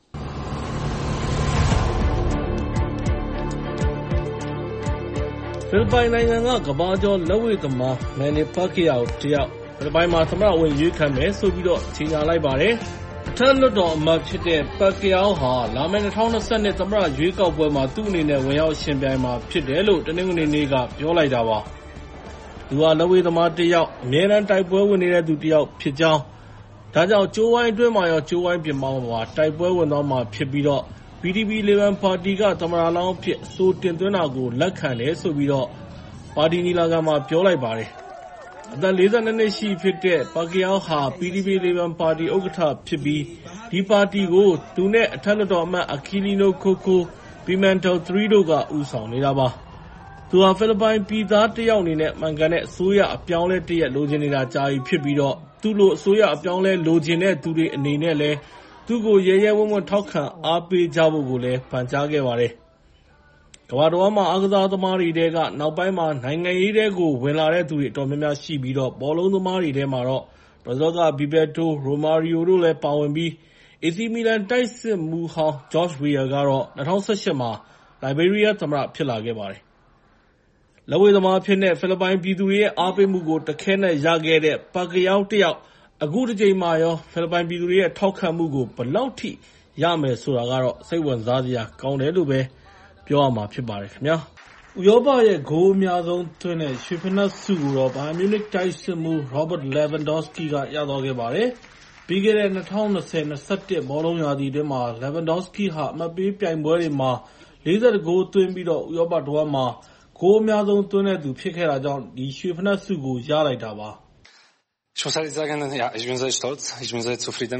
ဖိလစ်ပိုင်နိုင်ငံကကမ္ဘာကျော်လက်ဝှေ့သမားမန်နီပါကီယာတယောက်ဖိလစ်ပိုင်မှာသမရဝင်ရွေးခံမယ်ဆိုပြီးတော့ကြေညာလိုက်ပါတယ်အထက်လွှတ်တော်အမတ်ဖြစ်တဲ့ပါကီယာဟာလာမယ့်2020သမရရွေးကောက်ပွဲမှာသူ့အနေနဲ့ဝင်ရောက်ရှင်ပြိုင်မှာဖြစ်တယ်လို့တနင်္ဂနွေနေ့ကပြောလိုက်တာပါသူဟာလက်ဝှေ့သမားတယောက်အမြဲတမ်းတိုက်ပွဲဝင်နေတဲ့သူတယောက်ဖြစ်ကြောင်းဒါကြောင့်ကျိုးဝိုင်းအတွင်းမှာရောကျိုးဝိုင်းပြင်ပမှာတိုက်ပွဲဝင်သွားမှာဖြစ်ပြီးတော့ PDP လေဗန်ပါတီကသမရလောင်းအဖြစ်အဆိုတင်သွင်းတာကိုလက်ခံတယ်ဆိုပြီးတော့ပါတီနီလာခံမှာပြောလိုက်ပါတယ်အသက်42နှစ်ရှိဖြစ်တဲ့ပါကီယာဟာ PDP လေဗန်ပါတီဥက္ကဋ္ဌဖြစ်ပြီးဒီပါတီကိုသူနဲ့အထက်လွှတ်တော်အမတ်အခီလီနိုကိုကိုပီမန်တို3တို့ကဦးဆောင်နေတာပါသူဟာဖိလစ်ပိုင်ပြည်သားတယောက်အနေနဲ့မှန်ကန်တဲ့အစိုးရအပြောင်းလဲတရက်လိုချင်နေတာကြာပြီဖြစ်ပြီးတော့သူ့လိုအစိုးရအပြောင်းလဲလိုချင်တဲ့သူတွေအနေနဲ့လည်းသူ့ကိုရဲရဲဝံ့ဝံ့ထောက်ခံအားပေးကြဖို့ကိုလည်းပန်ကြားခဲ့ပါတယ်ကမ္ဘာတော်မှာအားကစားသမားတွေထဲကနောက်ပိုင်းမှာနိုင်ငံရေးထဲကိုဝင်လာတဲ့သူတွေအတော်များများရှိပြီးတော့ဘောလုံးသမားတွေထဲမှာတော့ဘရာဇီးကဘီဘက်တိုရိုမာရီယိုတို့လည်းပါဝင်ပြီး AC မီလန်တိုက်စစ်မှူးဟောင်းဂျော့ချ်ဝီယာကတော့2018မှာလိုက်ဘေးရီးယားသမ္မတဖြစ်လာခဲ့ပါတယ်လက်ဝှေ့သမားဖြစ်တဲ့ဖိလစ်ပိုင်ပြည်သူတွေရဲ့အားပေးမှုကိုတခဲနဲ့ရခဲ့တဲ့ပါကီယာတယောက်အခုတစ်ချိန်မှာရောဖိလစ်ပိုင်ပြည်သူတွေရဲ့ထောက်ခံမှုကိုဘယ်လောက်ထိရမယ်ဆိုတာကတော့စိတ်ဝင်စားစရာကောင်းတယ်လို့ပဲပြောရမှာဖြစ်ပါတယ်ခင်ဗျာဥရောပရဲ့ဂိုးအများဆုံးသွင်းတဲ့ရွှေဖနက်ဆုကိုတော့ဘိုင်ယန်မြူနစ်တိုက်စစ်မှူး Robert Lewandowski ကရသွားခဲ့ပါတယ်ပြီးခဲ့တဲ့2020-21ဘောလုံးရာသီအတွင်းမှာ Lewandowski ဟာအမှတ်ပေးပြိုင်ပွဲတွေမှာ40ဂိုးသွင်းပြီးတော့ဥရောပတစ်ဝက်မှာဂိုးအများဆုံးသွင်းတဲ့သူဖြစ်ခဲ့တာကြောင့်ဒီရွှေဖနက်ဆုကိုရလိုက်တာပါ Ich muss halt sagen, ja, ich bin sehr stolz, ich bin sehr zufrieden.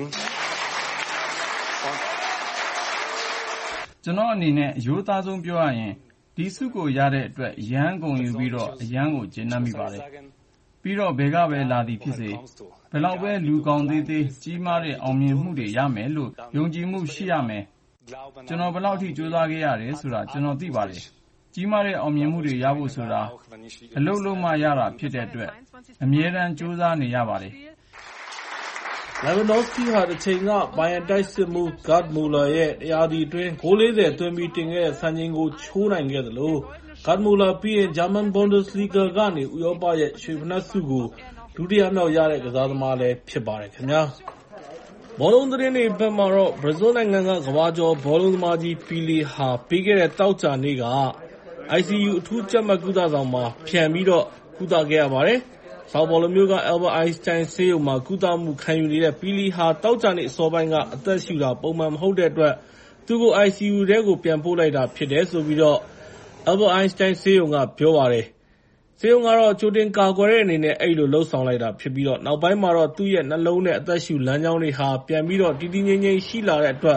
ကျွန်တော်အနေနဲ့အယိုးသားဆုံးပြောရရင်ဒီစုကိုရတဲ့အတွက်အရန်ကုန်ယူပြီးတော့အရန်ကိုကျဉ်းနှံ့မိပါတယ်။ပြီးတော့ဘယ်ကပဲလာသည်ဖြစ်စေဘယ်လောက်ပဲလူကောင်းသေးသေးကြီးမားတဲ့အောင်မြင်မှုတွေရမယ်လို့ယုံကြည်မှုရှိရမယ်။ကျွန်တော်ဘယ်လောက်ထိကြိုးစားခဲ့ရတယ်ဆိုတာကျွန်တော်သိပါတယ်။ကြီးမားတဲ့အောင်မြင်မှုတွေရဖို့ဆိုတာအလုပ်လုပ်မှရတာဖြစ်တဲ့အတွက်အမြဲတမ်းကြိုးစားနေရပါတယ်။ Lewandowski ဟာတစ်ချိန်ကဘိုင်ယန်တိုက်စစ်မှု Gerd Müller ရဲ့တရားဒီအတွင်းဂိုး40သွင်းပြီးတင်ခဲ့တဲ့စံချိန်ကိုချိုးနိုင်ခဲ့သလို Gerd Müller ပြီးရင် German Bundesliga ကနေဥရောပရဲ့ရွှေဖိနပ်ဆုကိုဒုတိယမြောက်ရတဲ့ကစားသမားလည်းဖြစ်ပါတယ်ခင်ဗျာ။ဘောလုံးသတင်းတွေဘက်မှာတော့ဘရာဇီးနိုင်ငံကကမ္ဘာကျော်ဘောလုံးသမားကြီးပီလီဟာပြီးခဲ့တဲ့သောကြာနေ့က ICU အထူးကြပ်မတ်ကုသဆောင်မှာဖြန်ပြီးတော့ကုသခဲ့ရပါတယ်။ ဆောက်ဘော်လိုမျိုးက Albert Einstein ဆေးရုံမှာကုသမှုခံယူနေတဲ့ပီလီဟာသောကြာနေ့အစောပိုင်းကအသက်ရှူတာပုံမှန်မဟုတ်တဲ့အတွက်သူ့ကို ICU ထဲကိုပြန်ပို့လိုက်တာဖြစ်တယ်ဆိုပြီးတော့ Albert Einstein ဆေးရုံကပြောပါတယ်။ဆေးရုံကတော့ကြိုတင်ကာကွယ်တဲ့အနေနဲ့အဲ့လိုလှုပ်ဆောင်လိုက်တာဖြစ်ပြီးတော့နောက်ပိုင်းမှာတော့သူ့ရဲ့နှလုံးနဲ့အသက်ရှူလမ်းကြောင်းတွေဟာပြန်ပြီးတော့တည်တည်ငြိမ်ငြိမ်ရှိလာတဲ့အတွက်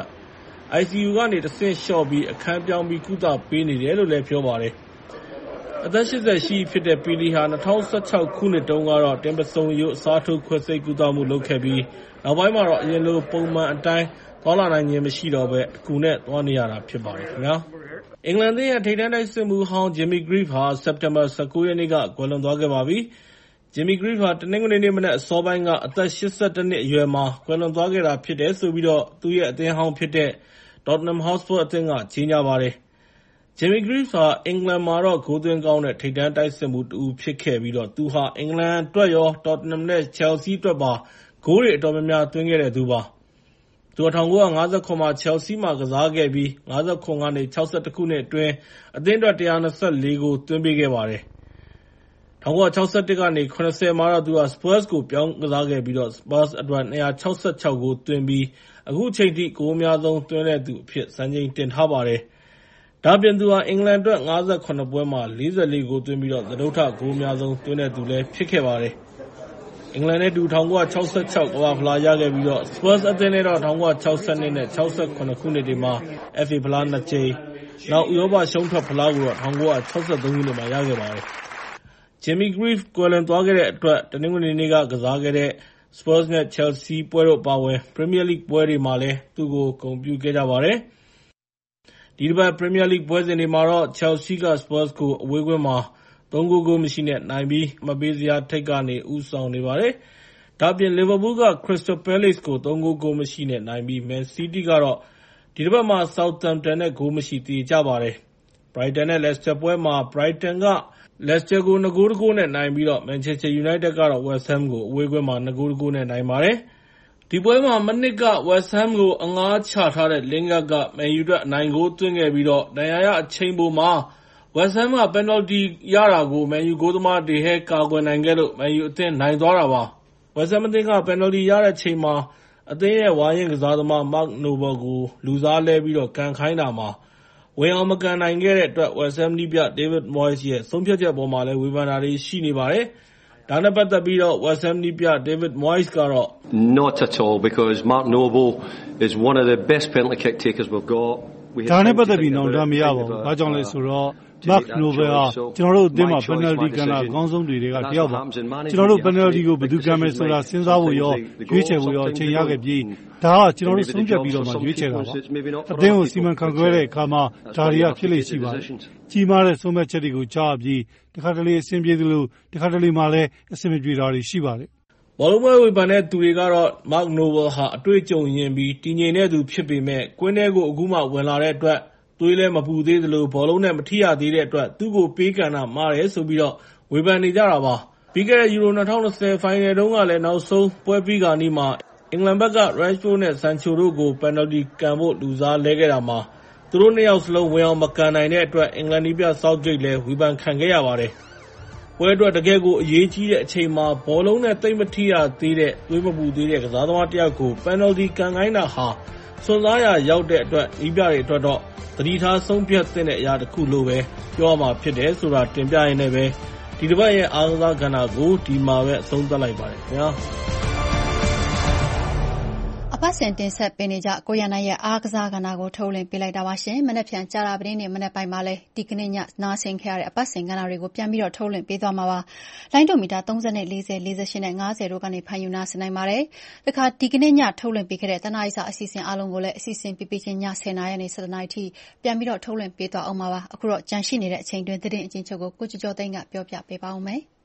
ICU ကနေတစ်ဆင့်လျှော့ပြီးအခန်းပြောင်းပြီးကုသပေးနေတယ်လို့လည်းပြောပါတယ်။အသက်80ရှိဖြစ်တဲ့ပီလီဟာ2016ခုနှစ်တုန်းကတော့တင်ပစုံရုပ်အစားထိုးခွဲစိတ်ကုသမှုလုပ်ခဲ့ပြီးနောက်ပိုင်းမှာတော့အရင်လိုပုံမှန်အတိုင်းသွားလာနိုင်ခြင်းမရှိတော့ဘဲအကူနဲ့သွားနေရတာဖြစ်ပါတယ်ခင်ဗျာ။အင်္ဂလန်သင်းရဲ့ထိပ်တန်းတိုက်စစ်မှုဟောင်း Jimmy Greaves ဟာစက်တင်ဘာ19ရက်နေ့ကကွယ်လွန်သွားခဲ့ပါပြီ။ Jimmy Greaves ဟာတနင်္ဂနွေနေ့မနက်အစောပိုင်းကအသက်82နှစ်အရွယ်မှာကွယ်လွန်သွားခဲ့တာဖြစ်တယ်ဆိုပြီးတော့သူ့ရဲ့အသင်းဟောင်းဖြစ်တဲ့ Tottenham Hotspur အသင်းကကြေညာပါတယ်။ Jimmy Greaves ဟာအင်္ဂလန်မှာတော့ဂိုးသွင်းကောင်းတဲ့ထိပ်တန်းတိုက်စစ်မှုတူဖြစ်ခဲ့ပြီးတော့သူဟာအင်္ဂလန်အတွက်ရော Tottenham နဲ့ Chelsea အတွက်ပါဂိုးတွေအတော်များများသွင်းခဲ့တဲ့သူပါ။သူက1959မှာ Chelsea မှာကစားခဲ့ပြီး59ကနေ61ခုနှစ်အတွင်းအသင်းအတွက်124ဂိုးသွင်းပေးခဲ့ပါတယ်။1961ကနေ80မှာတော့သူက Spurs ကိုပြောင်းကစားခဲ့ပြီးတော့ Spurs အတွက်266ဂိုးသွင်းပြီးအခုချိန်ထိဂိုးအများဆုံးသွင်းတဲ့သူအဖြစ်စံချိန်တင်ထားပါတယ်။ဒါ့အပြင်သူဟာအင်္ဂလန်အတွက်58ပွဲမှာ44ဂိုးသွင်းပြီးတော့သဒုဋ္ဌဂိုးအများဆုံးသွင်းတဲ့သူလည်းဖြစ်ခဲ့ပါတယ်။အင်္ဂလန်နဲ့တူ1966ကမ္ဘာဖလားရခဲ့ပြီးတော့ Spurs အသင်းနဲ့တော့1962နဲ့68ခုနှစ်တွေမှာ FA ဖလား2ကြိမ်နောက်ဥရောပရှုံးထွက်ဖလားကိုတော့1963ခုနှစ်မှာရခဲ့ပါတယ်။ Jimmy Greaves ကွယ်လွန်သွားခဲ့တဲ့အတွက်တနင်္ဂနွေနေ့ကကစားခဲ့တဲ့ Spurs နဲ့ Chelsea ပွဲတို့ပါဝင် Premier League ပွဲတွေမှာလည်းသူ့ကိုဂုဏ်ပြုခဲ့ကြပါတယ်။ဒီတစ်ပတ် Premier League ပွဲစဉ်တွေမှာတော့ Chelsea က Spurs ကိုအဝေးကွင်းမှာ3ဂိုးမရှိနဲ့နိုင်ပြီးအမှတ်ပေးဇယားထိပ်ကနေဦးဆောင်နေပါတယ်။ဒါ့အပြင် Liverpool က Crystal Palace ကို3ဂိုးမရှိနဲ့နိုင်ပြီး Man City ကတော့ဒီတစ်ပတ်မှာ Southampton နဲ့ဂိုးမရှိတည်ကြပါတယ်။ Brighton နဲ့ Leicester ပွဲမှာ Brighton က Leicester ကို2ဂိုး1ဂိုးနဲ့နိုင်ပြီးတော့ Manchester United ကတော့ West Ham ကိုအဝေးကွင်းမှာ2ဂိုး1ဂိုးနဲ့နိုင်ပါတယ်။ဒီပွဲမှာမနစ်က West Ham ကိုအငှားချထားတဲ့ Lingard က Man U အတွက်အနိုင်ဂိုးသွင်းခဲ့ပြီးတော့ဒဏ်ရာရအချိန်ပိုမှာ West Ham က penalty ရတာကို Man U ဂိုးသမား De Gea ကာကွယ်နိုင်ခဲ့လို့ Man U အသင်းနိုင်သွားတာပါ။ West Ham အသင်းက penalty ရတဲ့အချိန်မှာအသင်းရဲ့ဝါရင့်ကစားသမား Mark Noble ကိုလူစားလဲပြီးတော့ကန်ခိုင်းတာမှာဝင်အောင်မကန်နိုင်ခဲ့တဲ့အတွက် West Ham နည်းပြ David Moyes ရဲ့ဆုံးဖြတ်ချက်ပေါ်မှာလည်းဝေဖန်တာတွေရှိနေပါတယ်။ဒါနဲ့ပတ်သက်ပြီးတော့ West Ham နည်းပြ David Moyes ကတော့ Not at all because Mark Noble is one of the best penalty kick takers we've got. ဒါနဲ့ပတ်သက်ပြီးတော့ဒါမရပါဘူး။ဘာကြောင့်လဲဆိုတော့ Mark Noble ဟာကျွန်တော်တို့အသင်းမှာ penalty ကန်တာအကောင်းဆုံးတွေကတယောက်ပါ။ကျွန်တော်တို့ penalty ကိုဘယ်သူကန်မယ်ဆိုတာစဉ်းစားဖို့ရောရွေးချယ်ဖို့ရောအချိန်ရခဲ့ပြီးဒါကကျွန်တော်တို့ဆုံးဖြတ်ပြီးတော့မှရွေးချယ်တာပါ။အသင်းကိုစီမံခန့်ခွဲတဲ့အခါမှာဒါတွေကဖြစ်လေရှိပါတယ်။ကြီးမားတဲ့ဆုံးဖြတ်ချက်တွေကိုကြားပြီးတခါတလေအဆင်ပြေသလိုတခါတလေမှလည်းအဆင်မပြေတာတွေရှိပါတယ်။ဘောလုံးပွဲဝေဖန်တဲ့သူတွေကတော့ Mark Noble ဟာအတွေ့အကြုံရင်းပြီးတည်ငြိမ်တဲ့သူဖြစ်ပေမဲ့ကွင်းထဲကိုအခုမှဝင်လာတဲ့အတွက်သွေးလည်းမပူသေးသလိုဘောလုံးနဲ့မထိရသေးတဲ့အတွက်သူ့ကိုပေးကန်တာမှားတယ်ဆိုပြီးတော့ဝေဖန်နေကြတာပါ။ပြီးခဲ့တဲ့ Euro 2020 Final တုန်းကလည်းနောက်ဆုံးပွဲပြီးကာနီးမှာအင်္ဂလန်ဘက်က Rashford နဲ့ Sancho တို့ကို penalty ကန်ဖို့လူစားလဲခဲ့တာမှာသူတို့နှစ်ယောက်စလုံးဝင်အောင်မကန်နိုင်တဲ့အတွက်အင်္ဂလန်နည်းပြ Southgate လည်းဝေဖန်ခံခဲ့ရပါတယ်။ပွဲအတွက်တကယ်ကိုအရေးကြီးတဲ့အချိန်မှာဘောလုံးနဲ့သိပ်မထိရသေးတဲ့သွေးမပူသေးတဲ့ကစားသမားတစ်ယောက်ကို penalty ကန်ခိုင်းတာဟာစွန့်စားရရောက်တဲ့အတွက်နည်းပြတွေအတွက်တော့သတိထားဆုံးဖြတ်သင့်တဲ့အရာတစ်ခုလို့ပဲပြောရမှာဖြစ်တယ်ဆိုတာတင်ပြရင်းနဲ့ပဲဒီတစ်ပတ်ရဲ့အားကစားကဏ္ဍကိုဒီမှာပဲအဆုံးသတ်လိုက်ပါတယ်ခင်ဗျာအပတ်စဉ်တင်ဆက်ပေးနေကြကိုရန်နိုင်ရဲ့အားကစားကဏ္ဍကိုထုတ်လွှင့်ပေးလိုက်တာပါရှင်။မနက်ဖြန်ကြာသပတေးနေ့မနက်ပိုင်းမှာလည်းဒီကနေ့ညနားဆင်ခဲ့ရတဲ့အပတ်စဉ်ကဏ္ဍတွေကိုပြန်ပြီးတော့ထုတ်လွှင့်ပေးသွားမှာပါ။လိုင်းဒိုမီတာ30နဲ့40 48နဲ့50တို့ကနေဖန်ယူနာဆင်နိုင်ပါတယ်။တခါဒီကနေ့ညထုတ်လွှင့်ပေးခဲ့တဲ့တနားရီစာအစီအစဉ်အားလုံးကိုလည်းအစီအစဉ်ပြပြချင်းည10:00နာရီနဲ့17:00နာရီထိပြန်ပြီးတော့ထုတ်လွှင့်ပေးသွားအောင်ပါပါ။အခုတော့ကြန့်ရှိနေတဲ့အချိန်တွင်သတင်းအချင်းချုပ်ကိုကိုကျော်ကျော်သိန်းကပြောပြပေးပါဦးမယ်။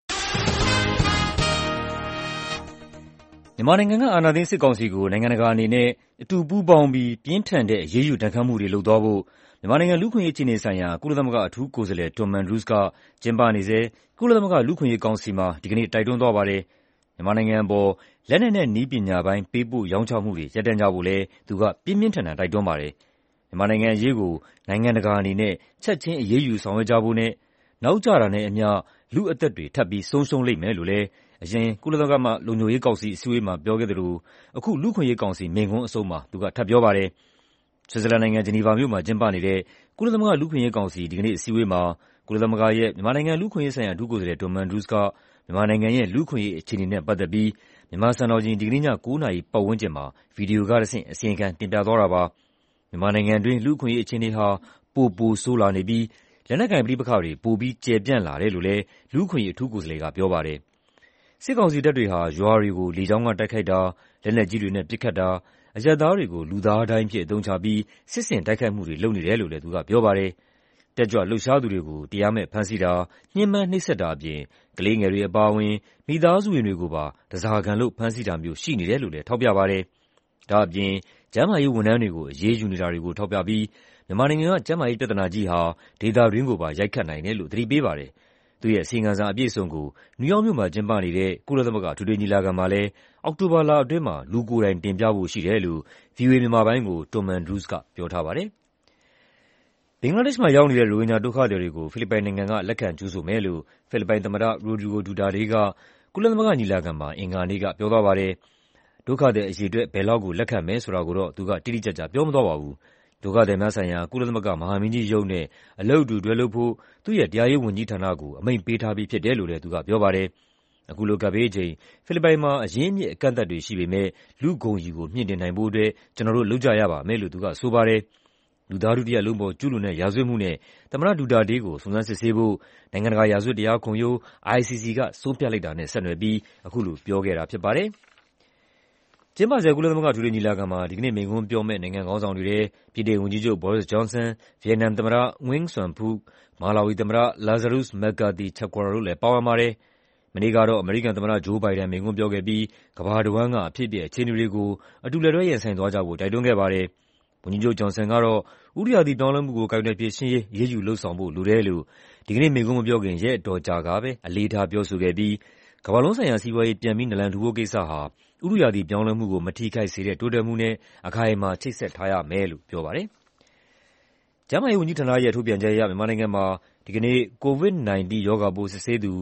မြန်မာနိုင်ငံကအာဏာသိမ်းစစ်ကောင်စီကိုနိုင်ငံတကာအနေနဲ့အတူပူးပေါင်းပြီးပြင်းထန်တဲ့အရေးယူဒဏ်ခတ်မှုတွေလုပ်သွားဖို့မြန်မာနိုင်ငံလူ့အခွင့်အရေးအခြေအနေဆိုင်ရာကုလသမဂ္ဂအထူးကိုယ်စားလှယ် Tom Andrews ကကျင်းပနေဆဲကုလသမဂ္ဂလူ့အခွင့်အရေးကောင်စီမှာဒီကနေ့တိုက်တွန်းသွားပါတယ်။မြန်မာနိုင်ငံအပေါ်လက်နက်နဲ့နည်းပညာပိုင်းပေးပို့ရောင်းချမှုတွေရပ်တန့်ကြဖို့လည်းသူကပြင်းပြင်းထန်ထန်တိုက်တွန်းပါတယ်။မြန်မာနိုင်ငံအရေးကိုနိုင်ငံတကာအနေနဲ့ချက်ချင်းအရေးယူဆောင်ရွက်ကြဖို့နဲ့နောက်ကျတာနဲ့အမျှလူ့အသက်တွေထပ်ပြီးဆုံးရှုံးလိမ့်မယ်လို့လည်းအရင်ကုလသမဂ္ဂလုံခြုံရေးကောင်စီအစည်းအဝေးမှာပြောခဲ့သလိုအခုလူ့အခွင့်အရေးကောင်စီမိန့်ခွန်းအဆုံးမှာသူကထပ်ပြောပါတယ်။ဆွစ်ဇာလန်နိုင်ငံဂျနီဗာမြို့မှာကျင်းပနေတဲ့ကုလသမဂ္ဂလူ့အခွင့်အရေးကောင်စီဒီကနေ့အစည်းအဝေးမှာကုလသမဂ္ဂရဲ့မြန်မာနိုင်ငံလူ့အခွင့်အရေးဆိုင်ရာအထူးကိုယ်စားလှယ် Tom Andrews ကမြန်မာနိုင်ငံရဲ့လူ့အခွင့်အရေးအခြေအနေနဲ့ပတ်သက်ပြီးမြန်မာစံတော်ချိန်ဒီကနေ့ည9:00 နာရီပတ်ဝန်းကျင်မှာဗီဒီယိုကတဆင့်အစီရင်ခံတင်ပြသွားတာပါ။မြန်မာနိုင်ငံတွင်းလူ့အခွင့်အရေးအခြေအနေဟာပိုဆိုးလာနေပြီးလက်နက်ကိုင်ပဋိပက္ခတွေပိုပြီးကျယ်ပြန့်လာတယ်လို့လည်းလူ့အခွင့်အရေးအထူးကိုယ်စားလှယ်ကပြောပါတယ်။စစ်ကောင်စီတပ်တွေဟာရွာတွေကိုလေကြောင်းကတိုက်ခိုက်တာ၊လက်နက်ကြီးတွေနဲ့ပစ်ခတ်တာ၊အရပ်သားတွေကိုလူသားဒိုင်းအဖြစ်အသုံးချပြီးစစ်ဆင်တိုက်ခိုက်မှုတွေလုပ်နေတယ်လို့လည်းသူကပြောပါတယ်။တက်ကြွလှုပ်ရှားသူတွေကိုတရားမဲ့ဖမ်းဆီးတာ၊ညှဉ်းပန်းနှိပ်စက်တာအပြင်ကလေးငယ်တွေအပါအဝင်မိသားစုဝင်တွေကိုပါဓားစာခံလုပ်ဖမ်းဆီးတာမျိုးရှိနေတယ်လို့လည်းထောက်ပြပါတယ်။ဒါ့အပြင်ကျန်းမာရေးဝန်ထမ်းတွေကိုအရေးယူနေတာတွေကိုထောက်ပြပြီးမြန်မာနိုင်ငံကကျန်းမာရေးပြဿနာကြီးဟာဒေသတွင်းကိုပါရိုက်ခတ်နိုင်တယ်လို့သတိပေးပါတယ်။သူ့ရဲ့အစီရင်ခံစာအပြည့်အစုံကိုနယူးယောက်မြို့မှာကျင်းပနေတဲ့ကုလသမဂ္ဂအထွေထွေညီလာခံမှာလည်းအောက်တိုဘာလအတွင်းမှာလူကိုယ်တိုင်တင်ပြဖို့ရှိတယ်လို့ VOA မြန်မာပိုင်းကို Tom Andrews ကပြောထားပါတယ်။ဘင်္ဂလားဒေ့ရှ်မှာရောက်နေတဲ့ရိုဟင်ဂျာဒုက္ခသည်တွေကိုဖိလစ်ပိုင်နိုင်ငံကလက်ခံကြိုဆိုမယ်လို့ဖိလစ်ပိုင်သမ္မတ Rodrigo Duterte ကကုလသမဂ္ဂညီလာခံမှာအင်္ဂါနေ့ကပြောသွားပါတယ်။ဒုက္ခသည်အရေအတွက်ဘယ်လောက်ကိုလက်ခံမယ်ဆိုတာကိုတော့သူကတိတိကျကျပြောမသွားပါဘူး။ဒုက္ခသည်များဆိုင်ရာကုလသမဂ္ဂမဟာမင်းကြီးရုံးနဲ့အလုပ်အတူတွဲလုပ်ဖို့သူ့ရဲ့တရားရေးဝန်ကြီးဌာနကိုအမိန့်ပေးထားပြီးဖြစ်တယ်လို့လည်းသူကပြောပါတယ်။အခုလိုကပ်ဘေးအချိန်ဖိလစ်ပိုင်မှာအရင်းအမြစ်အကန့်အသတ်တွေရှိပေမယ့်လူ့ဂုဏ်ရည်ကိုမြှင့်တင်နိုင်ဖို့အတွက်ကျနော်တို့လုပ်ကြရပါမယ်လို့သူကဆိုပါတယ်။လူသားထုတရပ်လုံးအပေါ်ကျူးလွန်တဲ့ရာဇဝတ်မှုနဲ့သမ္မတဒူတာတေးကိုစုံစမ်းစစ်ဆေးဖို့နိုင်ငံတကာရာဇဝတ်တရားခုံရုံး ICC ကဆုံးဖြတ်လိုက်တာနဲ့ဆက်နွယ်ပြီးအခုလိုပြောခဲ့တာဖြစ်ပါတယ်။ကျင်းပဆဲကုလသမဂ္ဂအထွေထွေညီလာခံမှာဒီကနေ့မိန့်ခွန်းပြောမယ့်နိုင်ငံခေါင်းဆောင်တွေထဲဗြိတိန်ဝန်ကြီးချုပ် Boris Johnson ၊ဗီယက်နမ်သမ္မတ Nguyen Xuan Phuc ၊မာလာဝီသမ္မတ Lazarus Mekgathi Chakwara တို့လည်းပါဝင်ပါတယ်။မနေ့ကတော့အမေရိကန်သမ္မတ Joe Biden မိန့်ခွန်းပြောခဲ့ပြီးကမ္ဘာတဝန်းကအဖြစ်အပျက်အခြေအနေတွေကိုအတူလက်တွဲရင်ဆိုင်သွားကြဖို့တိုက်တွန်းခဲ့ပါတယ်။ဝန်ကြီးချုပ် Johnson ကတော့ဥတုရာသီပြောင်းလဲမှုကိုကိုင်တွယ်ဖြေရှင်းရေးအရေးယူလုပ်ဆောင်ဖို့လိုတယ်လို့ဒီကနေ့မိန့်ခွန်းမပြောခင်ရက်အတော်ကြာကပဲအလေးထားပြောဆိုခဲ့ပြီးကမ္ဘာလုံးဆိုင်ရာစီးပွားရေးပြန်ပြီးနလန်ထူဖို့ကိစ္စဟာဥတုရာသီပြောင်းလဲမှုကိုမထိခိုက်စေတဲ့တိုးတက်မှုနဲ့အခိုင်အမာချိတ်ဆက်ထားရမယ်လို့ပြောပါတယ်။ကျန်းမာရေးဝန်ကြီးဌာနရဲ့ထုတ်ပြန်ချက်အရမြန်မာနိုင်ငံမှာဒီကနေ့ COVID-19 ရောဂါပိုးစစ်ဆေးသူ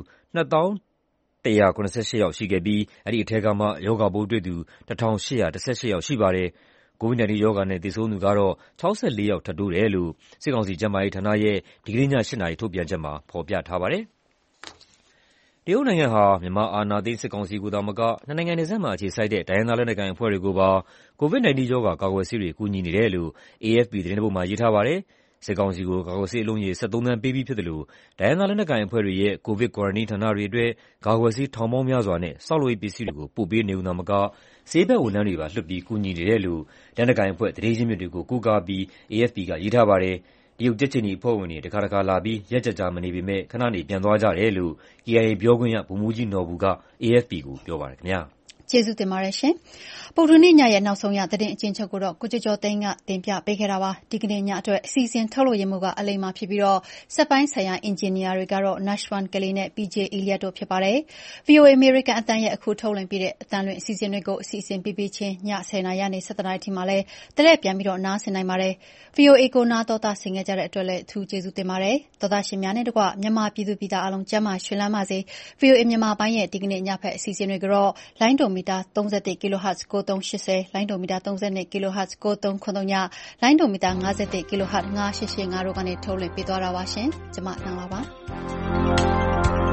2,178 ယောက်ရှိခဲ့ပြီးအဲဒီအထဲကမှရောဂါပိုးတွေ့သူ1,818 ယောက်ရှိပါတယ်။ COVID-19 ရောဂါနဲ့သေဆုံးသူကတော့64ယောက်ထပ်တိုးတယ်လို့စစ်ကောင်စီကျန်းမာရေးဌာနရဲ့ဒီကနေ့ည8:00 နာရီထုတ်ပြန်ချက်မှာဖော်ပြထားပါတယ်။တရုတ်နိုင်ငံဟာမြန်မာအာဏာသိမ်းစစ်ကောင်စီကိုသာမကနှစ်နိုင်ငံနယ်စပ်မှာအခြေစိုက်တဲ့တိုင်းရင်းသားလက်နက်ကိုင်အဖွဲ့တွေကိုပါ COVID-19 ရောဂါကာကွယ်ဆေးတွေကူညီနေတယ်လို့ AFP သတင်းတပုဒ်မှာရေးထားပါတယ်။စစ်ကောင်စီကိုကာကွယ်ဆေးအလုံးရေ73 သန်းပေးပြီးဖြစ်သလိုတိုင်းရင်းသားလက်နက်ကိုင်အဖွဲ့တွေရဲ့ကိုဗစ်ကွာရန်တင်းဌာနတွေအတွက်ကာကွယ်ဆေးထောင်ပေါင်းများစွာနဲ့ဆောက်လုပ်ရေးပစ္စည်းတွေကိုပို့ပေးနေုံသာမကဆေးဘက်ဝန်ထမ်းတွေပါလွှတ်ပြီးကူညီနေတယ်လို့လက်နက်ကိုင်အဖွဲ့သတင်းရင်းမြစ်တွေကိုကိုးကားပြီး AFP ကရေးထားပါတယ်။တရုတ်ကြက်ခြေနီအဖွဲ့ဝင်တွေတခါလာပြီးရက်ကြာမနေပေမဲ့ခဏနေပြန်သွားကြတယ်လို့ KIA ပြောခွင့်ရဗိုလ်မှူးကြီးနော်ဘူက AFP ကိုပြောပါတယ်ခင်ဗျာ။ကျေးဇူးတင်ပါတယ်ရှင်။ပုဂ္ဂိုလ်နေ့ညရဲ့နောက်ဆုံးရသတင်းအကျဉ်းချုပ်ကိုတော့ကိုကျော်ကျော်သိန်းကတင်ပြပေးခဲ့တာပါ။ဒီကနေ့ညအတွက်အစီအစဉ်ထုတ်လုပ်ရမှုကအလိမ္မာဖြစ်ပြီးတော့စက်ပိုင်းဆိုင်ရာအင်ဂျင်နီယာတွေကတော့ Nashwan Kelly နဲ့ PJ Elliot တို့ဖြစ်ပါတယ်။ VOA American အသံရဲ့အခုထုတ်လွှင့်ပြီးတဲ့အသံလွှင့်အစီအစဉ်တွေကိုအစီအစဉ်ပြပြချင်းည10:00 နာရီကနေ17:00 နာရီထိမှလည်းတရက်ပြန်ပြီးတော့နားဆင်နိုင်ပါတယ်။ VOA ကိုနားတော်တာဆင်ကြတဲ့အတွက်လည်းအထူးကျေးဇူးတင်ပါတယ်။တော်တာရှင်များနဲ့တကွမြန်မာပြည်သူပြည်သားအလုံးကျန်းမာရှင်လန်းပါစေ။ VOA မြန်မာပိုင်းရဲ့ဒီကနေ့ညဖက်အစီအစဉ်တွေကတော့လိုင်းဒိုမီတာ31 kHz 9380လိုင်းဒိုမီတာ32 kHz 9393ညလိုင်းဒိုမီတာ51 kHz 9885တို့ကနေထုတ်လွှင့်ပေးသွားတာပါရှင်။ကျွန်မနှောင်းပါ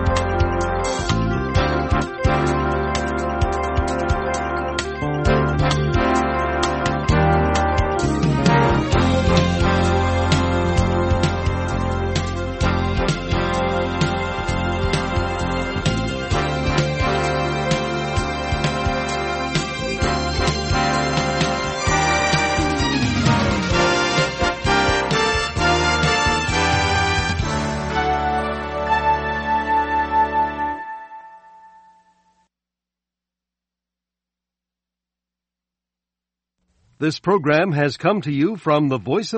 This program has come to you from the Voice of